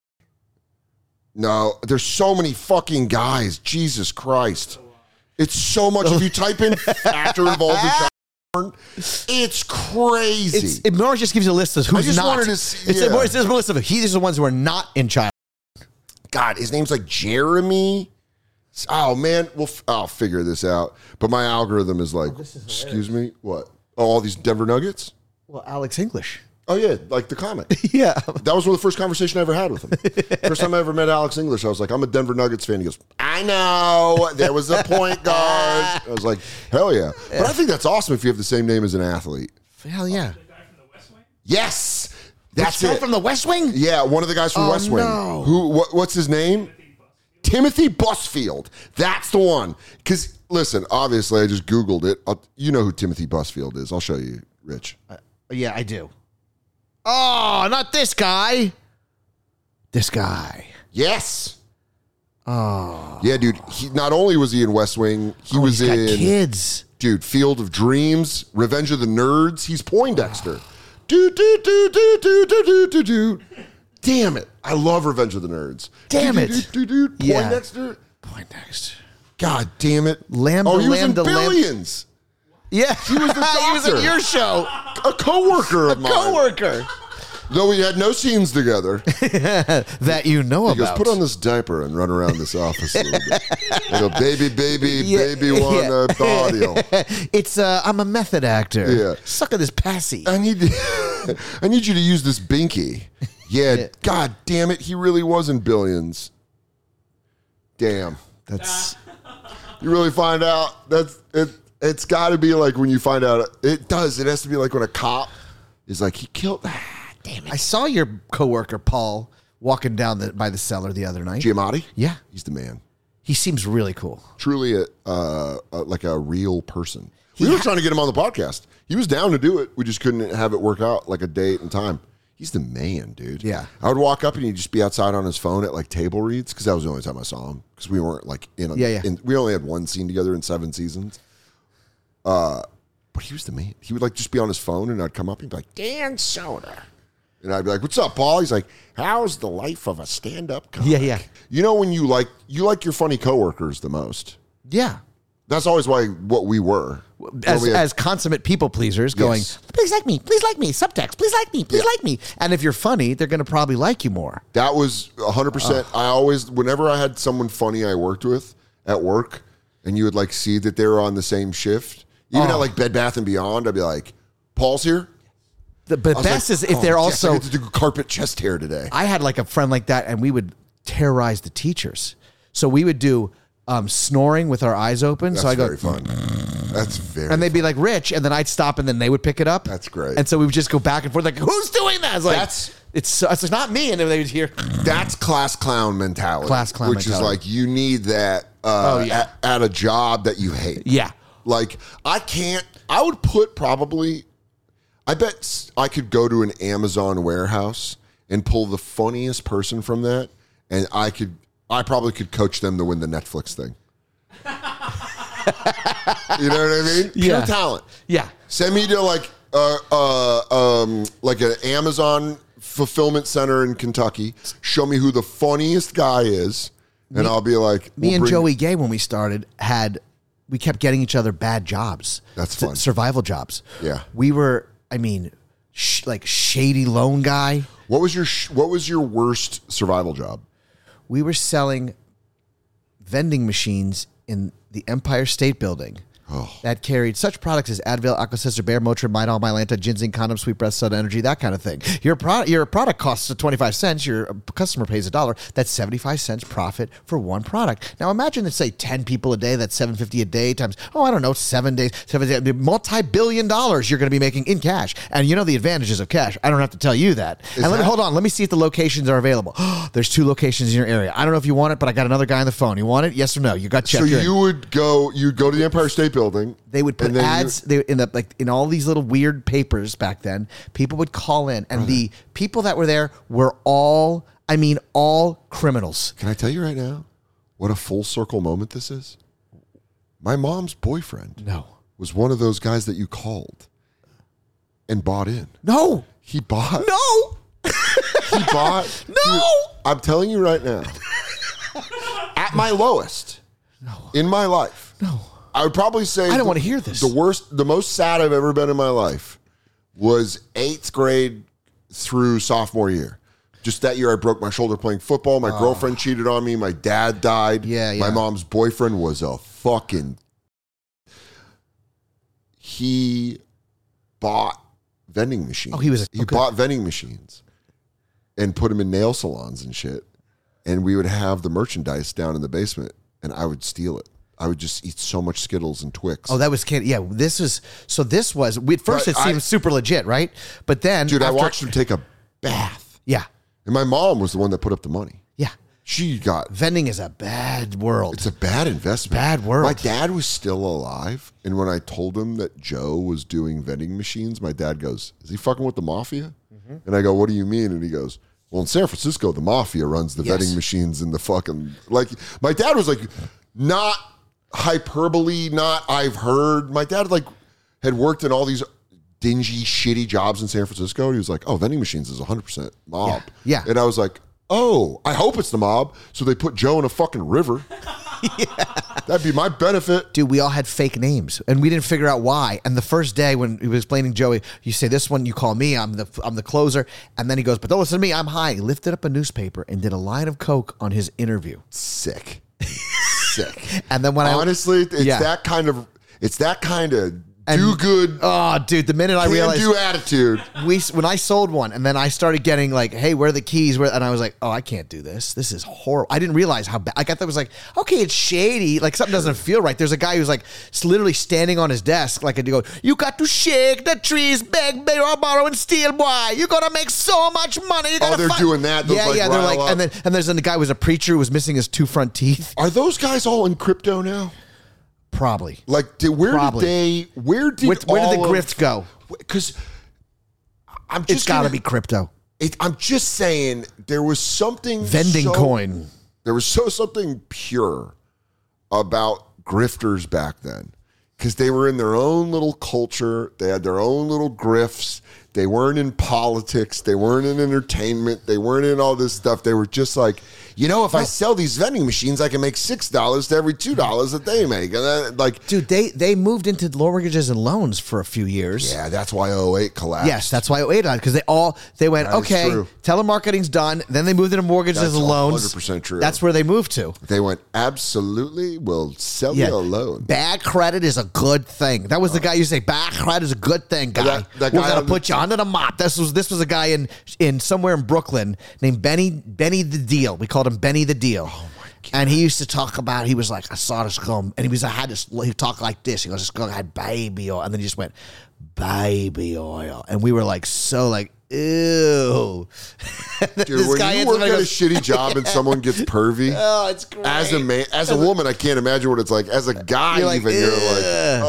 No, there's so many fucking guys. Jesus Christ. It's so much. If you type in actor involved in child porn, it's crazy. It's, it more just gives you a list of who's just not. wanted to see- it's yeah. a, more, it's just a list of he. These are the ones who are not in child. God, his name's like Jeremy. Oh man, we'll f- I'll figure this out. But my algorithm is like, excuse me, what? Oh, all these Denver Nuggets? Well, Alex English. Oh yeah, like the comic. Yeah. That was one of the first conversations I ever had with him. First time I ever met Alex English, I was like, I'm a Denver Nuggets fan. He goes, I know. There was a point guard. I was like, hell yeah. But I think that's awesome if you have the same name as an athlete. Hell yeah. Yes. That's guy it. from the West Wing? Yeah, one of the guys from Oh, West Wing. no. Who? What, what's his name? Timothy Busfield. That's the one. Because, listen, obviously I just Googled it. I'll, you know who Timothy Busfield is. I'll show you, Rich. Uh, yeah, I do. Oh, not this guy. This guy. Yes. Oh. Yeah, dude. He, not only was he in West Wing, he Oh, was he's got in... kids. Dude, Field of Dreams, Revenge of the Nerds. He's Poindexter. Do, do, do, do, do, do, do, do, do. Damn it. I love Revenge of the Nerds. Damn do, it. Do, do, do, do. Yeah. Poindexter. Poindexter. God damn it. Lambda, oh, he was Lambda, in Lambda. Billions. Yeah. He was the he was in doctor. your show. A coworker of A mine. coworker. Though we had no scenes together. That you know He goes, about. put on this diaper and run around this office a little bit. I go, baby, baby, Yeah, baby, want yeah. a body. It's, uh, I'm a method actor. Yeah. Suck at this passy. I need I need you to use this binky. Yeah, Yeah. God damn it, he really was in Billions. Damn. That's, You really find out that's it it's gotta be like when you find out it does, it has to be like when a cop is like, he killed ah, damn it. I saw your coworker, Paul, walking down the, by the cellar the other night. Giamatti? Yeah. He's the man. He seems really cool. Truly a, uh, a like a real person. We were trying to get him on the podcast. He was down to do it. We just couldn't have it work out like a date and time. He's the man, dude. Yeah. I would walk up and he'd just be outside on his phone at like table reads because that was the only time I saw him because we weren't like in, a, Yeah, yeah. in. We only had one scene together in seven seasons. Uh, but he was the man. He would like just be on his phone and I'd come up and be like, Dan Soder. And I'd be like, what's up, Paul? He's like, how's the life of a stand-up comic? Yeah, yeah. You know when you like you like your funny coworkers the most. Yeah. That's always why what we were. As, we had- as consummate people pleasers going, Yes. please like me, please like me, subtext, please like me, please Yeah. like me. And if you're funny, they're going to probably like you more. That was one hundred percent. I always, whenever I had someone funny I worked with at work, and you would like see that they were on the same shift, even Oh. at like Bed Bath and Beyond, I'd be like, Paul's here? The, but I was best like, is if "Oh, they're yes, I also, get to do carpet chest hair today. I had like a friend like that, and we would terrorize the teachers. So we would do um, snoring with our eyes open. That's so I go, very fun. That's very and they'd be like, Rich, and then I'd stop, and then they would pick it up. That's great. And so we would just go back and forth, like, who's doing that? It's like, That's- it's so, it's like, not me. And then they would hear, That's class clown mentality. Class clown Which mentality. is like, you need that uh, Oh, yeah. at, at a job that you hate. yeah. Like, I can't, I would put probably, I bet s- I could go to an Amazon warehouse and pull the funniest person from that, and I could, I probably could coach them to win the Netflix thing. You know what I mean? Pure Yeah. talent. Yeah. Send me to like, uh, uh, um, like an Amazon fulfillment center in Kentucky. Show me who the funniest guy is, and I'll be like, Me we'll and bring- Joey Gay, when we started, had we kept getting each other bad jobs. That's S- fun. Survival jobs. Yeah. We were, I mean, sh- like shady loan guy. What was your sh- What was your worst survival job? We were selling vending machines in the Empire State Building Oh. that carried such products as Advil, Aquacessor, Bear, Motrin, Midol, Mylanta, Ginseng, Condom, Sweet Breath, Soda Energy, that kind of thing. Your product, your product costs twenty-five cents. Your customer pays a dollar. That's seventy-five cents profit for one product. Now imagine that, say, ten people a day. That's seven fifty a day times, oh, I don't know, seven days, seven days, multi-billion dollars you're going to be making in cash. And you know the advantages of cash. I don't have to tell you that. and let me that- hold on. Let me see if the locations are available. There's two locations in your area. I don't know if you want it, but I got another guy on the phone. You want it? Yes or no? You got checked. So You're in. you would go, you'd go to the Empire State Building. They would put and then you- ads they, in the like in all these little weird papers back then. People would call in, and the people that were there were all, I mean, all criminals. Can I tell you right now what a full circle moment this is? My mom's boyfriend No, was one of those guys that you called and bought in. no, He bought. no, He bought. no. Dude, I'm telling you right now. At my lowest in my life. No. I would probably say I don't the- wanna hear this. The worst, the most sad I've ever been in my life was eighth grade through sophomore year. Just that year, I broke my shoulder playing football. My girlfriend cheated on me. My dad died. Yeah, My yeah. mom's boyfriend was a fucking. He bought vending machines. Oh, he was a- he okay. bought vending machines and put them in nail salons and shit. And we would have the merchandise down in the basement, and I would steal it. I would just eat so much Skittles and Twix. Oh, that was can yeah. This was so. This was we, at first. But It seemed I- super legit, right? But then, Dude, I after- watched him take a bath. Yeah. And my mom was the one that put up the money. Yeah. She got... Vending is a bad world. It's a bad investment. Bad world. My dad was still alive, and when I told him that Joe was doing vending machines, my dad goes, is he fucking with the mafia? Mm-hmm. And I go, what do you mean? And he goes, well, in San Francisco, the mafia runs the yes. vending machines and the fucking... Like, my dad was like, not hyperbole, not I've heard. My dad, like, had worked in all these dingy, shitty jobs in San Francisco, and he was like, oh, vending machines is one hundred percent mob. Yeah. yeah. And I was like, oh, I hope it's the mob. So they put Joe in a fucking river. yeah. That'd be my benefit. Dude, we all had fake names and we didn't figure out why. And the first day when he was explaining Joey, you say this one, you call me, I'm the I'm the closer. And then he goes, but don't listen to me, I'm high. He lifted up a newspaper and did a line of coke on his interview. Sick. Sick. And then when Honestly, I... Honestly, it's yeah. that kind of... It's that kind of... Do good. Oh, dude, the minute I realized. Do attitude. We, when I sold one and then I started getting like, hey, where are the keys? Where, and I was like, oh, I can't do this. This is horrible. I didn't realize how bad. Like, I thought it was like, okay, it's shady. Like something doesn't feel right. There's a guy who's like literally standing on his desk. Like, and you go, you got to shake the trees, beg, borrow, borrow, and steal. Why? You're going to make so much money. You oh, they're find- doing that. Those yeah, like yeah. They're like, up. and then, and there's then the guy who was a preacher who was missing his two front teeth. Are those guys all in crypto now? Probably. Like, did, where Probably. did they? Where did where, where did the all grift of, go? Because I'm just It's got to gonna, be crypto. It, I'm just saying there was something Vending so, coin. There was so something pure about grifters back then because they were in their own little culture. They had their own little grifts. They weren't in politics. They weren't in entertainment. They weren't in all this stuff. They were just like, you know, if I sell these vending machines, I can make six dollars to every two dollars that they make. And then, like, dude, they they moved into mortgages and loans for a few years. Yeah, that's why oh eight collapsed. Yes, that's why oh eight on because they all they went That is okay. true. Telemarketing's done. Then they moved into mortgages That's and loans. one hundred percent true. That's where they moved to. They went, absolutely, we'll sell Yeah. you a loan. Bad credit is a good thing. That was the guy you say bad credit is a good thing, guy. That- that We're guy gonna on the- put you under the mop. This was this was a guy in in somewhere in Brooklyn named Benny Benny the Deal. We called him Benny the Deal. Oh my God. And he used to talk about, he was like, I saw this gum, and he was, I had this, he talked like this. He goes, this gum had baby oil. And then he just went, baby oil. And we were like, so like, ew. Dude, when you work at a shitty job and someone gets pervy, oh, it's great. as a man, as a woman, I can't imagine what it's like. As a guy, You're like, even you're like, "Ugh,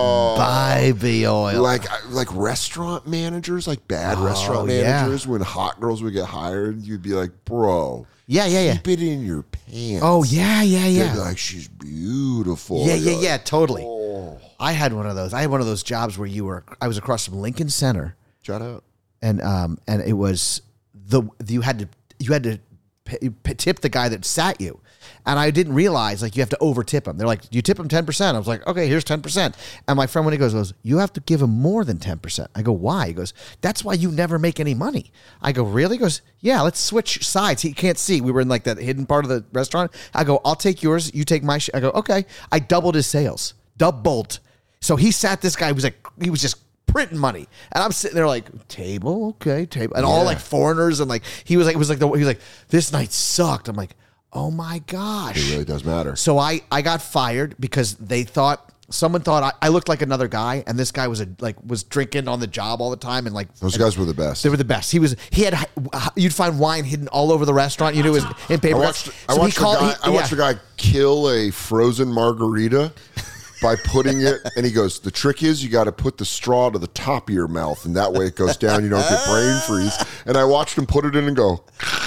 oh, baby oil. like like restaurant managers, like bad Oh, restaurant yeah. managers. When hot girls would get hired, you'd be like, bro, yeah, yeah, yeah. keep it in your pants. Oh, yeah, yeah, They'd yeah. be like, she's beautiful. Yeah, yeah, You're yeah, like, totally. oh. I had one of those. I had one of those jobs where you were, I was across from Lincoln Center. Shout out. And um and it was the you had to you had to p- p- tip the guy that sat you, and I didn't realize like you have to over tip him. They're like, you tip him ten percent. I was like, okay, here's ten percent. And my friend when he goes goes, you have to give him more than ten percent. I go, why? He goes, that's why you never make any money. I go, really? He goes, yeah, let's switch sides. He can't see. We were in like that hidden part of the restaurant. I go, I'll take yours. You take my. Sh-. I go, okay. I doubled his sales, doubled. So he sat. This guy was like, he was just printing money, and I'm sitting there like, table, okay, table, and all Yeah. like foreigners, and like he was like, it was like the, he was like, this night sucked. I'm like, oh my gosh, It really does matter. So I I got fired because they thought someone thought I, I looked like another guy, and this guy was a like was drinking on the job all the time, and like Those and guys were the best. They were the best. He was he had you'd find wine hidden all over the restaurant. You knew it was in paper. I watched. cuts. I So he watched, called- a guy, he- I watched yeah. a guy kill a frozen margarita by putting it, and he goes, the trick is you got to put the straw to the top of your mouth, and that way it goes down. You don't get brain freeze. And I watched him put it in and go,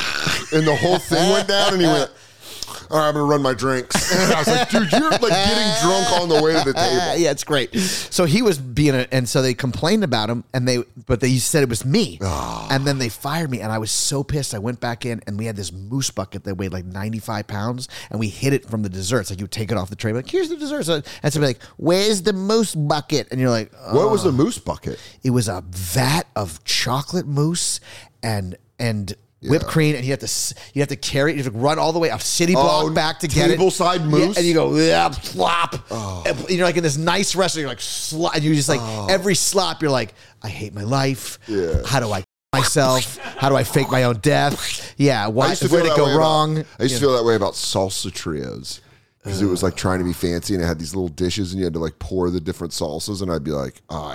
and the whole thing went down, and he went, all right, I'm going to run my drinks. And I was like, dude, you're like getting drunk on the way to the table. Yeah, it's great. So he was being, a, and so they complained about him, and they, but they said it was me, Oh. and then they fired me, and I was so pissed. I went back in, and we had this moose bucket that weighed like ninety-five pounds, and we hid it from the desserts. Like you would take it off the tray, like here's the desserts, and somebody like, where's the moose bucket? And you're like, oh. What was the moose bucket? It was a vat of chocolate mousse and and. Whipped cream, and you have to s- you have to carry it. You have to run all the way a city block Oh, back to get it. tableside Yeah, mousse? and you go yeah, flop. And you're like in this nice restaurant. You're like slop, and you just like every slop. You're like, I hate my life. Yeah. How do I myself? How do I fake my own death? Yeah. I Why? used to Where feel did it that go way wrong? About, I used to feel that way about salsa trios. Because it was like trying to be fancy, and it had these little dishes, and you had to like pour the different salsas, and I'd be like, I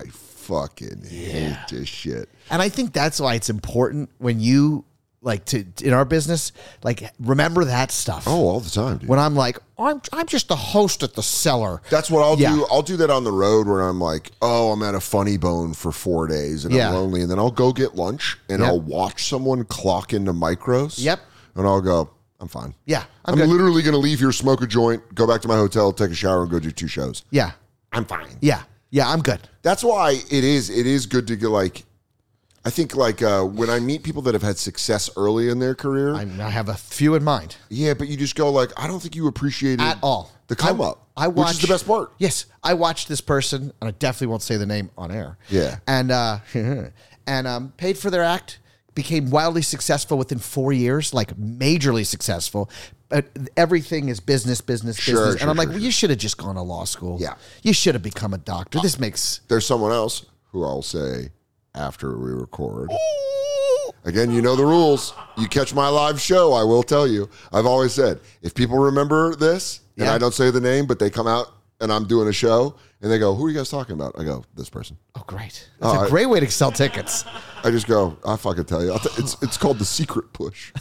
fucking hate this shit. And I think that's why it's important when you like to in our business, like remember that stuff. Oh, all the time, dude. When I'm like, oh, I'm I'm just the host at the Cellar. That's what I'll Yeah. do. I'll do that on the road where I'm like, oh, I'm at a Funny Bone for four days and Yeah. I'm lonely, and then I'll go get lunch and Yep. I'll watch someone clock into micros. Yep. And I'll go, I'm fine. Yeah, I'm I'm, good. literally going to leave here, smoke a joint, go back to my hotel, take a shower, and go do two shows. Yeah. I'm fine. Yeah. Yeah, I'm good. That's why it is. It is good to get like. I think like uh, when I meet people that have had success early in their career, I, I have a few in mind. yeah, but you just go like, I don't think you appreciated At all. the come I, up, I which watch, is the best part. Yes, I watched this person, and I definitely won't say the name on air. Yeah. and uh, and um, paid for their act, became wildly successful within four years, like majorly successful. But everything is business, business, Sure, business, sure, and I'm like, sure, well, you should have just gone to law school. Yeah. you should have become a doctor. This makes There's someone else who I'll say after we record. Again, you know the rules. You catch my live show, I will tell you. I've always said, if people remember this, and Yeah. I don't say the name, but they come out and I'm doing a show, and they go, who are you guys talking about? I go, this person. oh great. That's Oh, a I- great way to sell tickets. I just go, I fucking tell you. I'll t- it's, it's called the secret push.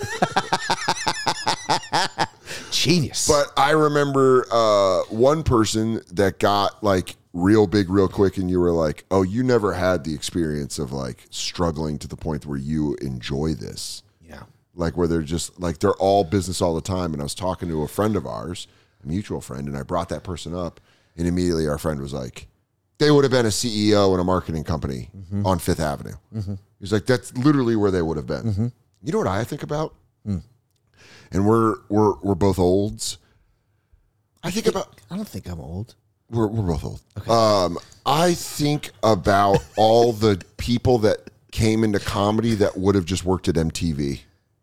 Genius. But I remember uh, one person that got like real big real quick, and you were like, oh, you never had the experience of like struggling to the point where you enjoy this. yeah, Like where they're just like they're all business all the time. And I was talking to a friend of ours, a mutual friend, and I brought that person up, and immediately our friend was like, they would have been a C E O in a marketing company Mm-hmm. on Fifth Avenue. He's like, that's literally where they would have been. Mm-hmm. You know what I think about? Mm. And we're we're we're both olds. I think about I don't think I'm old. we're we're both old. Um, I think about all the people that came into comedy that would have just worked at M T V.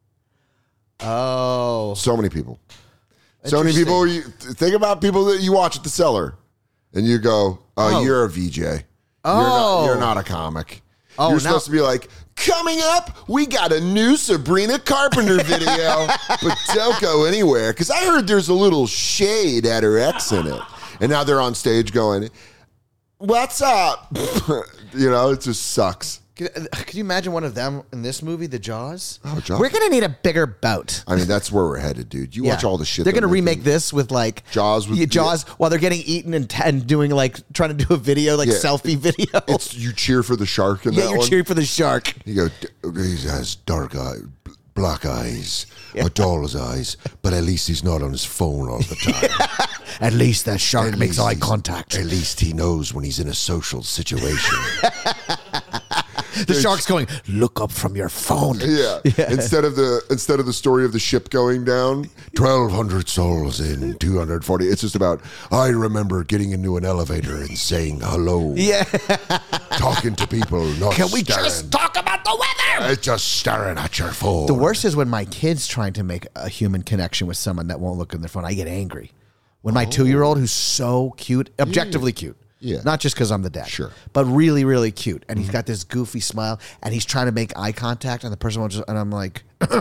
Oh, So many people. So many people. You think about people that you watch at the Cellar, and you go, "Oh, Oh. you're a V J. Oh. You're not, you're not a comic. Oh, you're now- supposed to be like, coming up, we got a new Sabrina Carpenter video, but don't go anywhere because I heard there's a little shade at her ex in it, and now they're on stage going, "What's up?" You know, it just sucks. Can, can you imagine one of them in this movie, The Jaws? Oh, Jaws. We're gonna need a bigger boat. I mean, that's where we're headed, dude. You watch all the shit. They're gonna making. remake this with like Jaws with- yeah, Jaws while they're getting eaten and, and doing like trying to do a video like Yeah. selfie video. It's you cheer for the shark in yeah, that you're one. cheering for the shark. You go, he has dark eyes, black eyes, a doll's eyes, but at least he's not on his phone all the time. At least that shark At makes least eye he's- contact. At least he knows when he's in a social situation. The shark's going, look up from your phone. yeah. Instead of the instead of the story of the ship going down, twelve hundred souls in two hundred forty. It's just about I remember getting into an elevator and saying hello. Yeah. Talking to people, not Can we staring. just talk about the weather? It's just staring at your phone. The worst is when my kid's trying to make a human connection with someone that won't look in their phone. I get angry. When my two-year-old, who's so cute, objectively cute, Yeah. not just because I'm the dad, Sure. but really, really cute, and he's got this goofy smile, and he's trying to make eye contact, and the person won't just, and I'm like,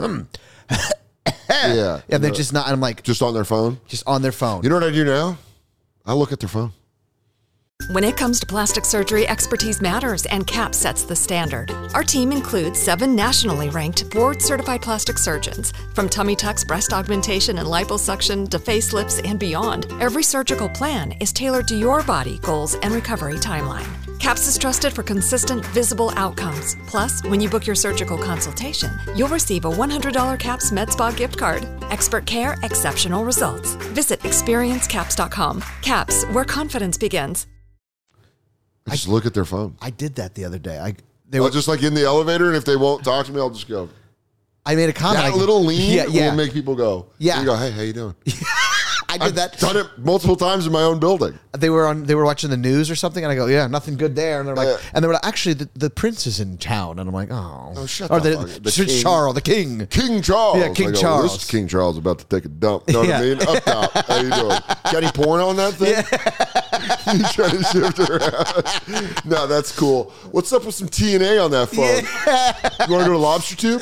yeah. and they're just not, and I'm like, Just on their phone. just on their phone. You know what I do now? I look at their phone. When it comes to plastic surgery, expertise matters, and CAPS sets the standard. Our team includes seven nationally ranked board-certified plastic surgeons. From tummy tucks, breast augmentation, and liposuction to facelifts and beyond, every surgical plan is tailored to your body, goals, and recovery timeline. CAPS is trusted for consistent, visible outcomes. Plus, when you book your surgical consultation, you'll receive a one hundred dollars CAPS Med Spa gift card. Expert care, exceptional results. Visit experience caps dot com. CAPS, where confidence begins. I just look at their phone. I did that the other day. I they I'll were, just like in the elevator, and if they won't talk to me, I'll just go. I made a comment. That I- little lean yeah, yeah. will make people go. Yeah. You go, hey, how you doing? I did I've that. done it multiple times in my own building. They were on. They were watching the news or something, and I go, "Yeah, nothing good there." And they're like, Yeah. and they were like, "Actually, the, the prince is in town." And I'm like, "Oh, Oh, shut or the the, fuck- the Sir king. Charles, the king." King Charles. Yeah, King I go, Charles. This is King Charles about to take a dump. Know what I Yeah. mean? Up top. How you doing? Got any porn on that thing? You try to shift it around. No, that's cool. What's up with some T N A on that phone? Yeah. You want to go to Lobster Tube?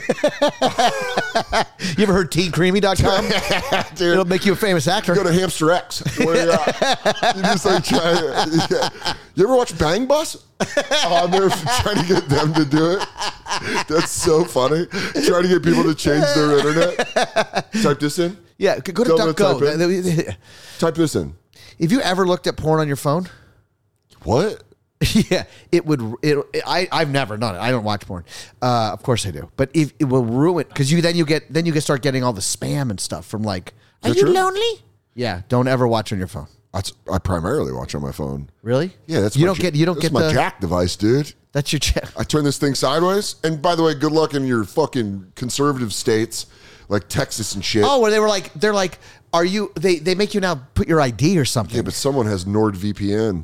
You ever heard teen creamy dot com? Dude, it'll make you a famous actor. Go to Hamster X. Where, uh, you just like try. Yeah. You ever watch Bang Bus? Oh, I'm there trying to get them to do it. That's so funny. Trying to get people to change their internet. Type this in. Yeah, go to Go DuckGo. type, type this in. Have you ever looked at porn on your phone? What? Yeah, it would. It, it, I I've never done it. I don't watch porn. Uh, of course I do, but if, it will ruin because you then you get then you get start getting all the spam and stuff from like. Are you true? lonely? Yeah, don't ever watch on your phone. That's, I primarily watch on my phone. Really? Yeah, that's you my don't ja- get you don't that's get my the jack device, dude. That's your jack. I turn this thing sideways, and by the way, good luck in your fucking conservative states like Texas and shit. Oh, where they were like, they're like, are you? They they make you now put your I D or something. Yeah, but someone has NordVPN.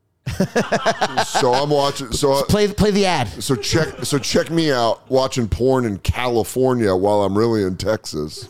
So I'm watching. So I, play play the ad. So check. So check me out watching porn in California while I'm really in Texas.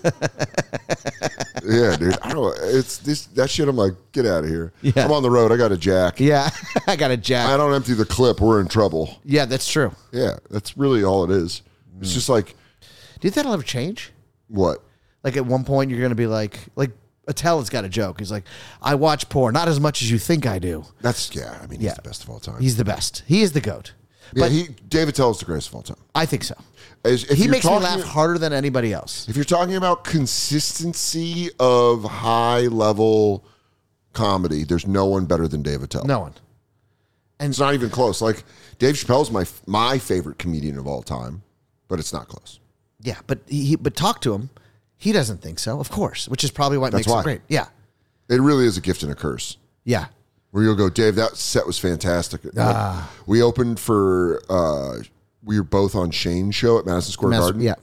Yeah, dude. I don't. It's this that shit. I'm like, get out of here. Yeah. I'm on the road. I got a jack. Yeah, I got a jack. I don't empty the clip. We're in trouble. Yeah, that's true. Yeah, that's really all it is. It's just like, Do you think that'll ever change? what? Like at one point, you're gonna be like, like Attell has got a joke. He's like, I watch porn, not as much as you think I do. That's yeah. I mean, Yeah. he's the best of all time. He's the best. He is the GOAT. yeah, But he David Tell is the greatest of all time. I think so. As- if He you're makes me talking- laugh harder than anybody else. If you're talking about consistency of high level comedy, there's no one better than Dave Attell. No one. It's not even close. Like Dave Chappelle's my my favorite comedian of all time, but it's not close. Yeah, but he but talk to him. He doesn't think so, of course, which is probably why it That's makes why. it great. Yeah. It really is a gift and a curse. Yeah. Where you'll go, Dave, that set was fantastic. Ah. Like, we opened for uh, we were both on Shane's show at Madison Square Master- Garden. yeah.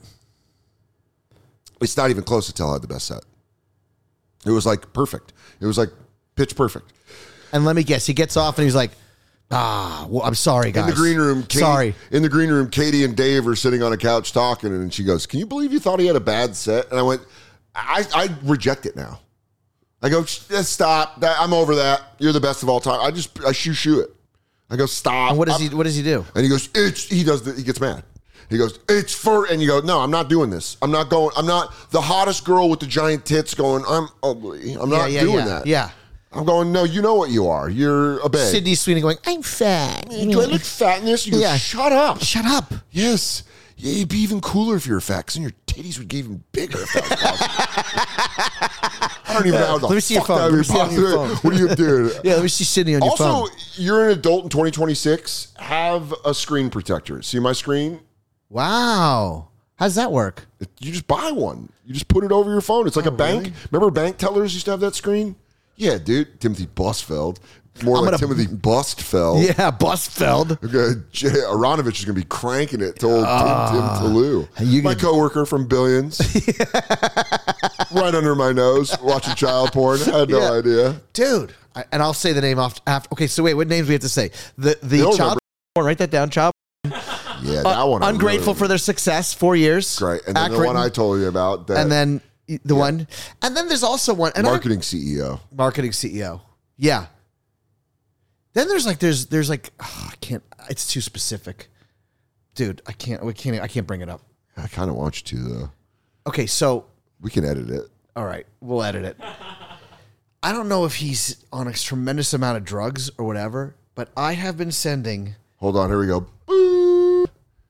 It's not even close to Tell had the best set. It was like perfect. It was like pitch perfect. And let me guess, he gets off and he's like, ah, well, I'm sorry, guys. In the green room, Katie, sorry. In the green room, Katie and Dave are sitting on a couch talking, and she goes, "Can you believe you thought he had a bad set?" And I went, "I, I reject it now." I go, "Just stop. That, I'm over that. You're the best of all time." I just, I shoo shoo it. I go, "Stop." And what does I'm- he what does he do? And he goes, "It's." He does. The, he gets mad. He goes, "It's for." And you go, "No, I'm not doing this. I'm not going. I'm not the hottest girl with the giant tits going. I'm ugly. I'm not yeah, doing yeah, that." Yeah. I'm going, "No, you know what you are. You're a babe." Sydney Sweeney going, I'm fat. Do I look fat in this? You go, Yeah. "Shut up." Shut up. Yes. Yeah, you'd be even cooler if you're fat, because then your titties would get even bigger if that was possible. I don't even know how the Let me see your fuck phone. that Let me would be see on your possible. phone. What do you do? Yeah, let me see Sydney on your Also, phone. you're an adult in twenty twenty-six. Have a screen protector. See my screen? Wow. How does that work? You just buy one. You just put it over your phone. It's like Oh, a bank. really? Remember bank tellers used to have that screen? Yeah, dude. Timothy Busfeld. More I'm like gonna- Timothy Bustfeld. Yeah, Bustfeld. Okay, Jay Aronovich is going to be cranking it to old Tim, Tim Toulouse. you My can- coworker from Billions. Right under my nose, watching child porn. I had no Yeah. idea. Dude. I, and I'll say the name off after. Okay, so wait, what names we have to say? The the You'll child remember. porn, write that down, child. Yeah, that one. I Ungrateful really- for their success, four years. Great. And then Act the one written. I told you about. That and then the one. And then there's also one. And I- marketing C E O. marketing C E O. Yeah. Then there's like there's there's like oh, I can't. It's too specific, dude. I can't. We can't. I can't bring it up. I kind of want you to, though. Okay, so We can edit it. all right, we'll edit it. I don't know if he's on a tremendous amount of drugs or whatever, but I have been sending. Hold on. Here we go. Boop.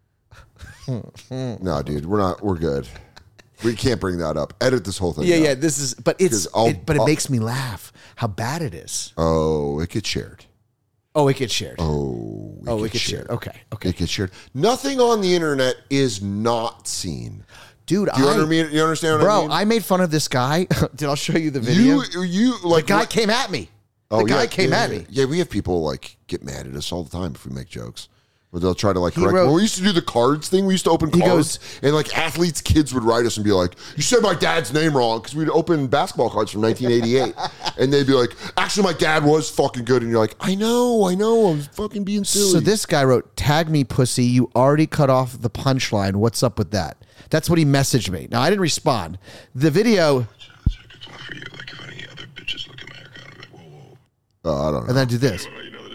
No, dude. We're not. We're good. We can't bring that up. Edit this whole thing. Yeah, out. yeah. This is, but it's, 'Cause I'll- it, but it I'll- makes me laugh how bad it is. Oh, it gets shared. Oh, it gets shared. Oh, oh, it gets shared. Okay, okay, It gets shared. Nothing on the internet is not seen. dude. Do you, I, under me, you understand what bro, I mean? I made fun of this guy. Did I'll show you the video? You, you like the guy what- came at me. The Oh, guy yeah, came yeah, at yeah. me. Yeah, we have people like get mad at us all the time if we make jokes. But they'll try to like He correct. wrote- when we used to do the cards thing, we used to open He cards, goes- and like athletes' kids would write us and be like, "You said my dad's name wrong," because we'd open basketball cards from nineteen eighty-eight, and they'd be like, "Actually, my dad was fucking good," and you're like, "I know, I know, I was fucking being silly." So this guy wrote, "Tag me, pussy. You already cut off the punchline. What's up with that?" That's what he messaged me. Now I didn't respond. The video. Oh, I don't know. And then I do this.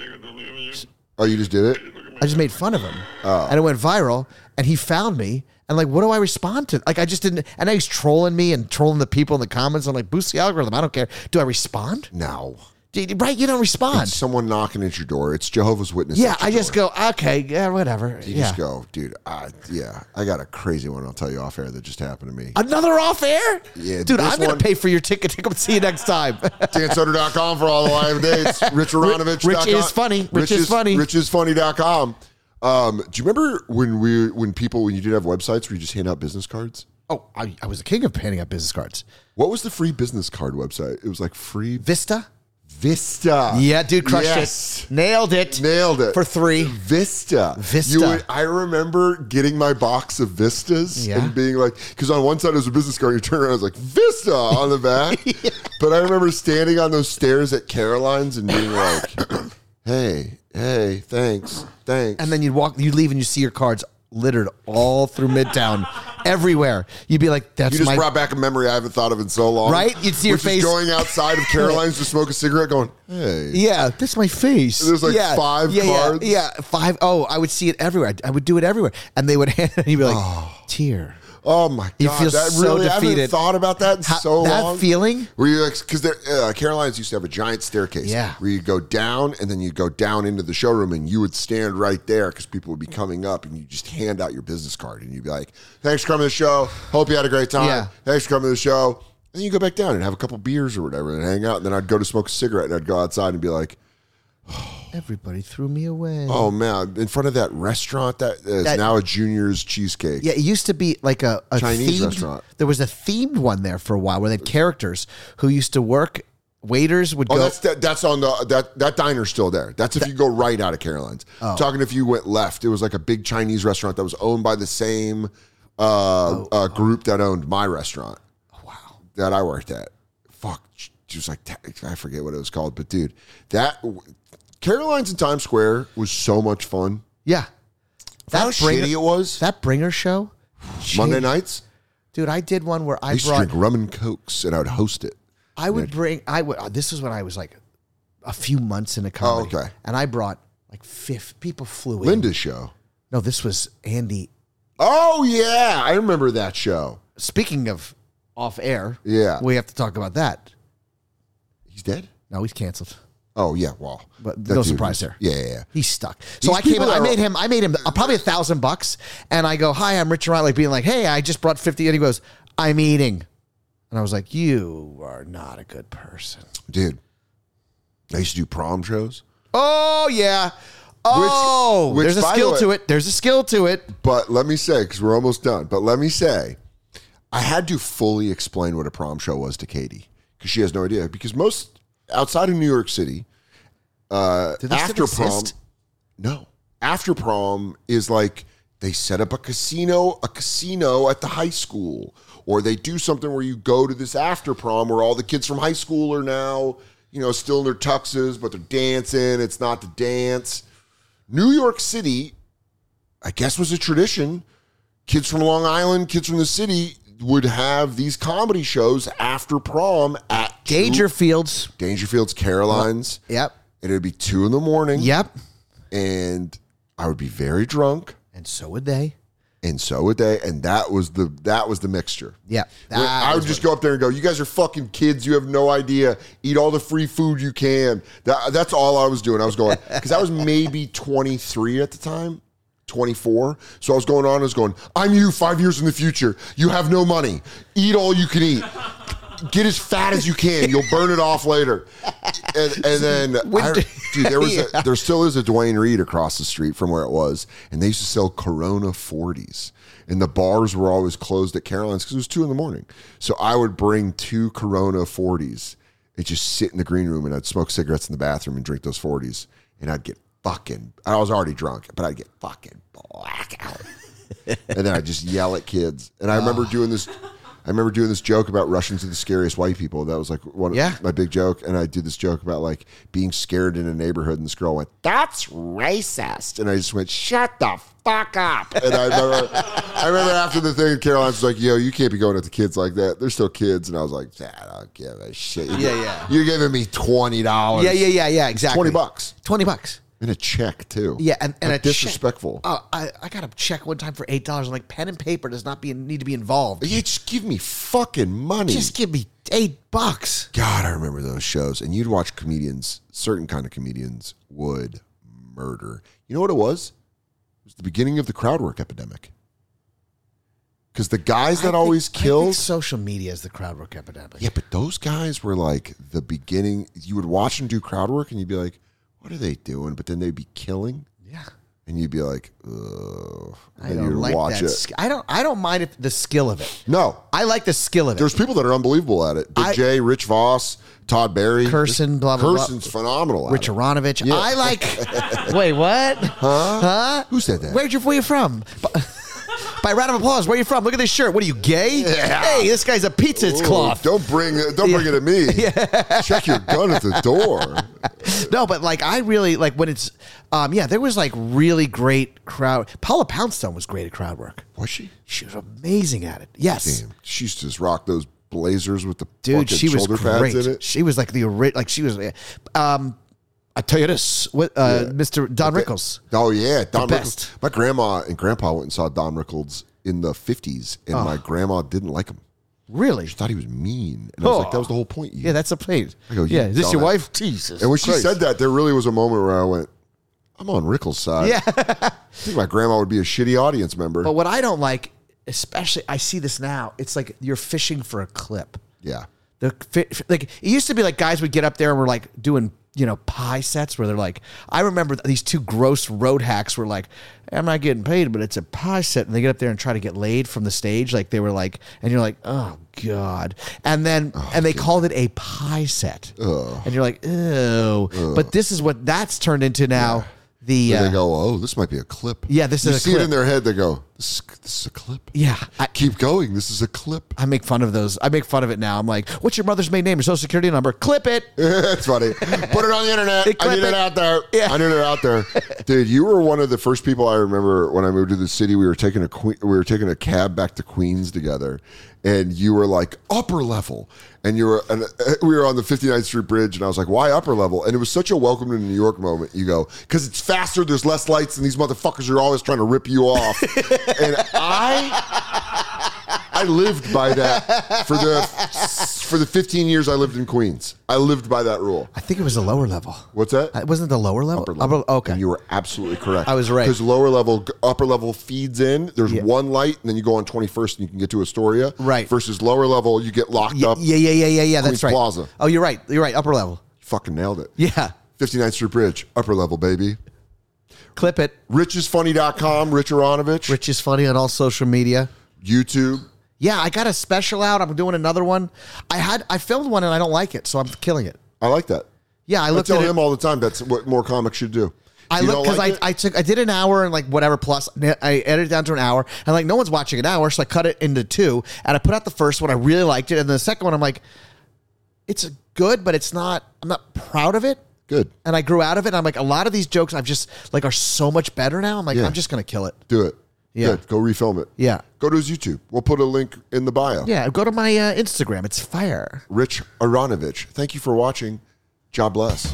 Oh, you just did it? I just made fun of him. Oh. And it went viral, and he found me. And like, what do I respond to? Like, I just didn't. And now he's trolling me and trolling the people in the comments. I'm like, boost the algorithm. I don't care. Do I respond? No. Right? You don't respond. It's someone knocking at your door. It's Jehovah's Witness. Yeah, at your I just door. go, okay, yeah, whatever. You yeah. just go, dude. I, yeah, I got a crazy one. I'll tell you off air that just happened to me. Another off air? Yeah, dude, this I'm going one- to pay for your ticket to come see you next time. Dan Soder dot com for all the live dates. Rich Aronovich. Rich is funny. Rich is funny. Rich is funny dot com. Um, do you remember when we when people when you did have websites where you just hand out business cards? Oh, I, I was the king of handing out business cards. What was the free business card website? It was like free Vista? Vista. Yeah, dude, crushed yes. it. Nailed it. Nailed it. For three. Vista. Vista. You would, I remember getting my box of Vistas Yeah. and being like, because on one side it was a business card, you turn around, it was like, Vista on the back. yeah. But I remember standing on those stairs at Caroline's and being like, hey, hey, thanks, thanks. And then you'd walk, you leave and you see your cards littered all through Midtown, everywhere. You'd be like, that's you just my... brought back a memory I haven't thought of in so long. Right? You'd see your which is face. going outside of Caroline's to smoke a cigarette going, hey. Yeah, that's my face. There's like yeah, five yeah, cards. Yeah, yeah, five. Oh, I would see it everywhere. I, I would do it everywhere. And they would hand it and you'd be like, Oh. tear. Oh my god! You feel that so really, I haven't defeated. thought about that in How- so that long. feeling? Where you like, because uh, Caroline's used to have a giant staircase. Yeah. Where you go down and then you go down into the showroom and you would stand right there because people would be coming up and you just hand out your business card and you'd be like, "Thanks for coming to the show. Hope you had a great time. Yeah. Thanks for coming to the show." And then you go back down and have a couple beers or whatever and hang out. And then I'd go to smoke a cigarette and I'd go outside and be like, Everybody threw me away. "Oh man!" In front of that restaurant that is That- now a Junior's Cheesecake. Yeah, it used to be like a, a Chinese themed, restaurant. There was a themed one there for a while where they had characters who used to work. Waiters would Oh, go. that's that, that's on the that that diner's still there. That's if you go right out of Caroline's. Oh. I'm talking if you went left, it was like a big Chinese restaurant that was owned by the same uh, Oh, uh, group that owned my restaurant. Wow. That I worked at. Fuck, it was like I forget what it was called, but dude, that Caroline's in Times Square was so much fun. Yeah. How Bringer- shitty it was. That Bringer show? Monday Shit. nights, Dude, I did one where I I used to brought. drink rum and cokes, and I would host it. I would bring. I would. uh, This was when I was like a few months into comedy. Oh, okay. And I brought like fifth people flew in. Linda's show. No, this was Andy. Oh yeah, I remember that show. Speaking of off air, Yeah. we have to talk about that. He's dead. No, he's canceled. Oh yeah, well, But that no dude surprise was- there. Yeah, yeah, yeah. He's stuck. So These I came. people In, I are- made him. I made him uh, probably a thousand bucks, and I go, "Hi, I'm Rich Ryan," like being like, "Hey, I just brought fifty," and he goes, "I'm eating," and I was like, "You are not a good person." Dude, I used to do prom shows, Oh yeah. Oh, which, there's a by the skill way- to it. There's a skill to it. but let me say, because we're almost done, but let me say, I had to fully explain what a prom show was to Katie because she has no idea. Because most outside of New York City, uh, Do they still after prom, exist? no, after prom is like they set up a casino, a casino at the high school, or they do something where you go to this after prom where all the kids from high school are now, you know, still in their tuxes, but they're dancing. It's not the dance. New York City, I guess, was a tradition. Kids from Long Island, kids from the city would have these comedy shows after prom at two- Dangerfields. Dangerfield's, Caroline's. Yep. And it would be two in the morning. Yep. And I would be very drunk, And so would they. and so would they. And that was the that was the mixture. Yeah. When I would just go up there and go, "You guys are fucking kids. You have no idea. Eat all the free food you can." That, that's all I was doing. I was going, because I was maybe twenty-three at the time, twenty-four. So I was going on, I was going, "I'm you five years in the future. You have no money. Eat all you can eat. Get as fat as you can. You'll burn it off later." And, and then, I, dude, there was a, there still is a Dwayne Reed across the street from where it was, and they used to sell Corona forties. And the bars were always closed at Caroline's because it was two in the morning. So I would bring two Corona forties and just sit in the green room, and I'd smoke cigarettes in the bathroom and drink those forties, and I'd get fucking. I was already drunk, but I'd get fucking blackout. And then I'd just yell at kids. And I remember doing this. I remember doing this joke about Russians are the scariest white people. That was like one Yeah. of my big joke. And I did this joke about like being scared in a neighborhood. And this girl went, "That's racist." And I just went, "Shut the fuck up." And I remember, I remember after the thing, Caroline was like, "Yo, you can't be going at the kids like that. They're still kids." And I was like, "I don't give a shit." You're, Yeah, yeah. You're giving me twenty dollars. Yeah, yeah, yeah, yeah, exactly. twenty bucks. twenty bucks. And a check, too. Yeah, and, and Like a check- disrespectful. Oh, I, I got a check one time for eight dollars. I'm like, pen and paper does not be need to be involved. You just give me fucking money. Just give me eight bucks. God, I remember those shows. And you'd watch comedians, certain kind of comedians would murder. You know what it was? It was the beginning of the crowd work epidemic. Because the guys that I think- always I think killed. social media is the crowd work epidemic. Yeah, but those guys were like the beginning. You would watch them do crowd work and you'd be like, what are they doing? But then they'd be killing. Yeah. And you'd be like, ugh. And I then don't you'd like watch that. it. sk- I don't. I don't mind if the skill of it. No. I like the skill of it. There's people that are unbelievable at it. Big I- J, Rich Voss, Todd Barry. Curson, blah, blah, blah. Curson's phenomenal at Rich it. Aronovich. Yeah. I like. Wait, what? Huh? Huh? Who said that? Where'd you? Where you from? By round of applause, where you from? Look at this shirt. What are you, gay? Yeah. Hey, this guy's a pizza Ooh, cloth. Don't bring it. Don't bring it at me. Check your gun at the door. No, but like I really like when it's, um, yeah, there was like really great crowd. Paula Poundstone was great at crowd work. Was she? She was amazing at it. Yes, Damn, she used to just rock those blazers with the dude, fucking she was shoulder great. pads in it. She was like the ori- like she was. Um, I tell you this, what, uh, Yeah. Mister Don Rickles. Oh yeah, Don The Rickles. best. My grandma and grandpa went and saw Don Rickles in the fifties, and Oh. my grandma didn't like him. Really? She thought he was mean, and I was Oh. like, "That was the whole point." You. Yeah, that's a plate. I go, you yeah, is this your dumbass. wife? Jesus. And when she Christ. said that, there really was a moment where I went, "I'm on Rickles' side." Yeah. I think my grandma would be a shitty audience member. But what I don't like, especially, I see this now. It's like you're fishing for a clip. yeah. The fi- like it used to be like guys would get up there and were like doing you know pie sets where they're like, I remember these two gross road hacks were like, I'm not getting paid, but it's a pie set, and they get up there and try to get laid from the stage, like they were like, and you're like, oh god, and then and they called it a pie set, and you're like, ew, but this is what that's turned into now. The Where uh, they go, "Oh, this might be a clip." Yeah, this you is a see clip. it in their head. They go, "This is, this is a clip." yeah. I, Keep going. This is a clip. I make fun of those. I make fun of it now. I'm like, what's your mother's maiden name? Your social security number? Clip it. It's funny. Put it on the internet. Hey, I clip need it. it. out there. Yeah. I need it out there. Dude, you were one of the first people I remember when I moved to the city. We were taking a que- we were taking a cab back to Queens together, and you were like upper level, and you were and uh, we were on the fifty-ninth Street Bridge, and I was like, why upper level? And it was such a welcome to New York moment. You go, because it's faster. There's less lights, and these motherfuckers are always trying to rip you off. And I. I lived by that for the for the fifteen years I lived in Queens. I lived by that rule. I think it was a lower level. What's that? Uh, wasn't it the lower level? Upper level. okay. And you were absolutely correct. I was right. Because lower level, upper level feeds in. There's Yeah. one light, and then you go on twenty-first, and you can get to Astoria. Right. Versus lower level, you get locked yeah, up. yeah, yeah, yeah, yeah, yeah. Queens That's right. Plaza. Oh, you're right. You're right. Upper level. You fucking nailed it. Yeah. fifty-ninth Street Bridge, upper level, baby. Clip it. rich is funny dot com, Rich Aronovich. Rich is funny on all social media. YouTube. Yeah, I got a special out. I'm doing another one. I had I filmed one and I don't like it, so I'm killing it. I like that. Yeah, I I looked tell at him it. all the time that's what more comics should do. I You look don't because like it? I, I took I did an hour and like whatever plus I edited it down to an hour and like no one's watching an hour, so I cut it into two and I put out the first one. I really liked it, and the second one I'm like, it's good, but it's not. I'm not proud of it. Good. And I grew out of it. And I'm like, a lot of these jokes I've just like are so much better now. I'm like, Yeah. I'm just gonna kill it. Do it. Yeah. Good. Go refilm it. Yeah. Go to his YouTube. We'll put a link in the bio. Yeah, go to my uh, Instagram. It's fire. Rich Aronovich. Thank you for watching. God bless.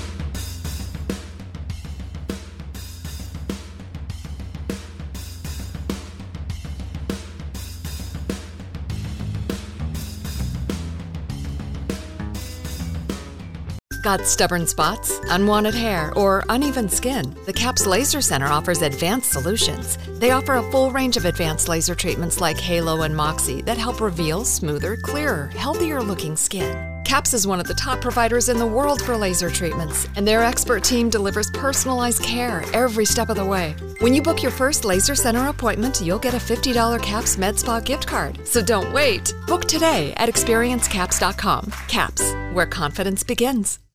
Got stubborn spots, unwanted hair, or uneven skin? The C A P S Laser Center offers advanced solutions. They offer a full range of advanced laser treatments like Halo and Moxie that help reveal smoother, clearer, healthier looking skin. C A P S is one of the top providers in the world for laser treatments, and their expert team delivers personalized care every step of the way. When you book your first Laser Center appointment, you'll get a fifty dollars C A P S Med Spa gift card. So don't wait. Book today at experience caps dot com. C A P S, where confidence begins.